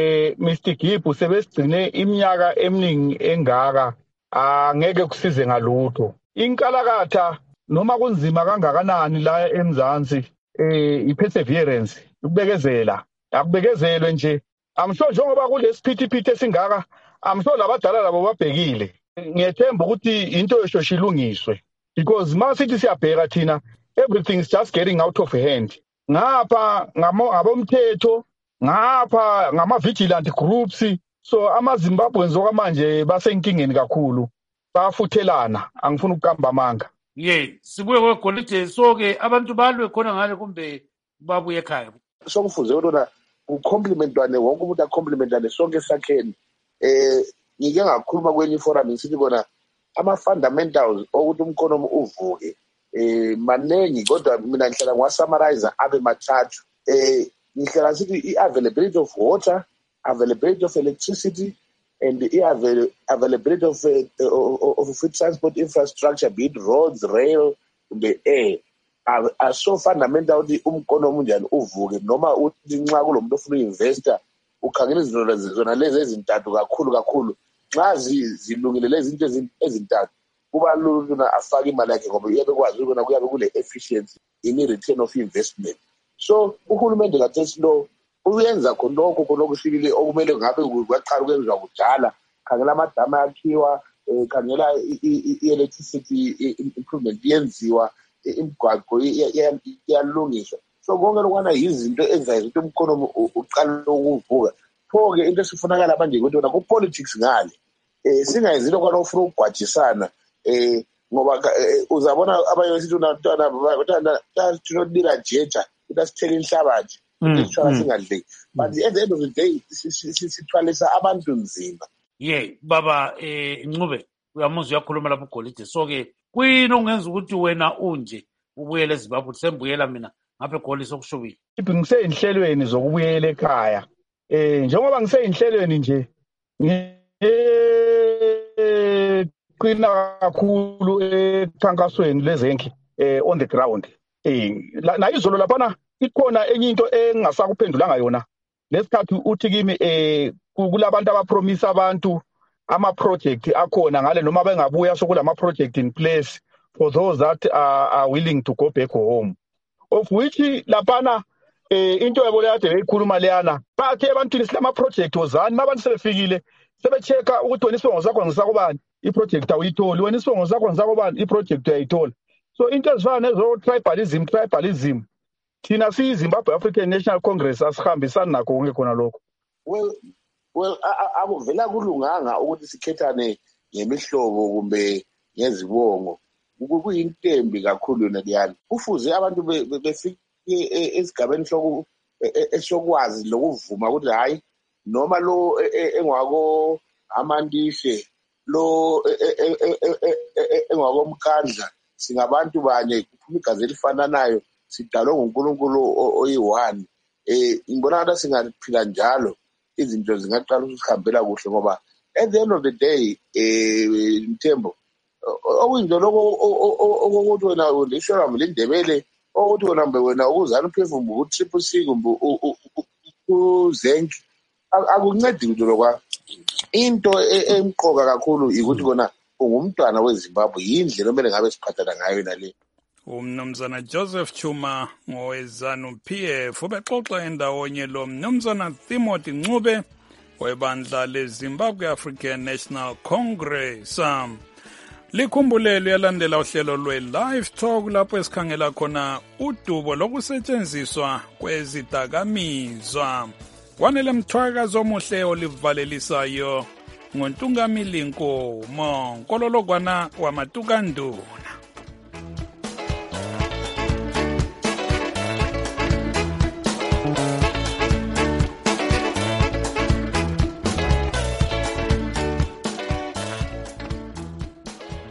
Mr Gibbs sebesigcine iminyaka eminingi engaka angeke kusize ngalutho. Inkalakatha noma kunzima kangakanani la eMzansi i-perseverance ukubekezela akubekezelwe nje amsho njengoba kulesiphithiphithi esingaka amsho labadala labo babhekile ngiyethemba ukuthi into yoshosha ilungiswe because masithi siyabheka thina everything is just getting out of hand ngapha ngabomthetho ngapha ngama-vigilant groups so amaZimbabweans okwamanje basenkingeni kakhulu bafuthelana angifuna ukukamba amanga. Sibuye kwegolide so-ke abantu balwe khona ngale kumbe babuye ekhaya sokufuze ukuthi ucomplimentwane wonke umuntu acomplimentane sonke esakheni ngike ngakhuluma kwenye forum ngisithi kona ama-fundamentals okuthi umkonomi uvuke maningi kodwa mina ngihlala ngiwasummarize abe mathathu ngihlala sithi i-availability of water, availability of electricity and the availability of food transport infrastructure, be it roads, rail, the air, are so fundamental ukuthi umkonomi unjani uvuke noma uthi nxa kulomuntu ofuna uinvesta ukhangela izinto zona lezi ezintathu kakhulu nxa zilungile lezi zinto ezintathu kuba lula afake imali yakhe ngoba uyabe kwazi ukubona kuyabe kule efficiency in return of investment. So uhulumende kathesi lo uyenza khonokho sibili okumele ngabe kwaqala ukwenziwa kudala khangela amadama yakhiwa khangela i-electricity improvement yenziwa imigwaqo iyalungiswa so konke lokwana yizinto ezenza ukuthi umkonomi uqala ukuvuka pho-ke into esifunakala manje ukuthi wona ku-politics ngale singayenzi lokho ofuna ukugwajisana ngoba uzabona abanye besithi unabantwana tinodira jeja ukuthi asithele inhlabathi isitshwala singadleki but at the end of the day sithwalisa abantu nzima. Baba Ncube uyamuzwa uyakhuluma lapho ugolide so-ke kuyini okungenza ukuthi wena unje ubuyele eZimbabwe sembuyela mina ngapha egoli sokushubile ngiseyinhlelweni zokubuyela ekhaya njengoba ngiseyinhlelweni nje qina kakhulu ekhankasweni lezenki on the ground na izolo laphana ikhona enye into engasakuphendulanga yona lesikhathi uthi kimi kulabantu abapromise abantu ama-project akhona ngale noma bengabuya sokulama-project in place for those that are willing to go back home of which laphana into yabo leyade beyikhuluma leyana bathe ebantwini silama-project wozani abantu sebefikile sebechecka ukuthi wena isibongo sakho ngisakubani i-project awuyitholi wena isibongo sakho ngisakubani i-project uyayithola so into ezifana nezo-tribalism thina siyiZimbabwe African National Congress asihambisani nakho konke khona lokho. Well akuvela kulunganga ukuthi sikhethane ngemihlobo kumbe ngezibongo kuyinto embi kakhulu yona leyana kufuze abantu befike esigabeni esokwazi lokuvuma ukuthi hayi noma lo engwako amandishe lo engwakomkandla singabantu banye kuphuma igazi elifananayo sidalwe nguNkulunkulu oyi-one ngibona ukuthi singaphila njalo izinto zingaqala ukuzihambela kuhle ngoba at the end of the day Mthembo okuyinto lokho okokuthi wena ulishola mlindebele okuthi wena mbe wena uZANU-PF kumbe u-Triple C kumbe uZenki akuncedi into lokwa into emqoka kakhulu ukuthi kona ungumntwana weZimbabwe yindlela okumele ngabe siphathana ngayo nale. Umnumzana Joseph Chuma ngowezanu PF ubexoxa endawonye lo mnumzana Timothy Ncube webandla leZimbabwe African National Congress. Likhumbulelo yalandela uhlelo lwe-Live Talk lapho esikhangela khona udubo lokusetshenziswa kwezidakamizwa. Wanele mthwakazi omuhle olivalelisayo ngoNtungamili Nkomo, nkololokwana wamatukandula.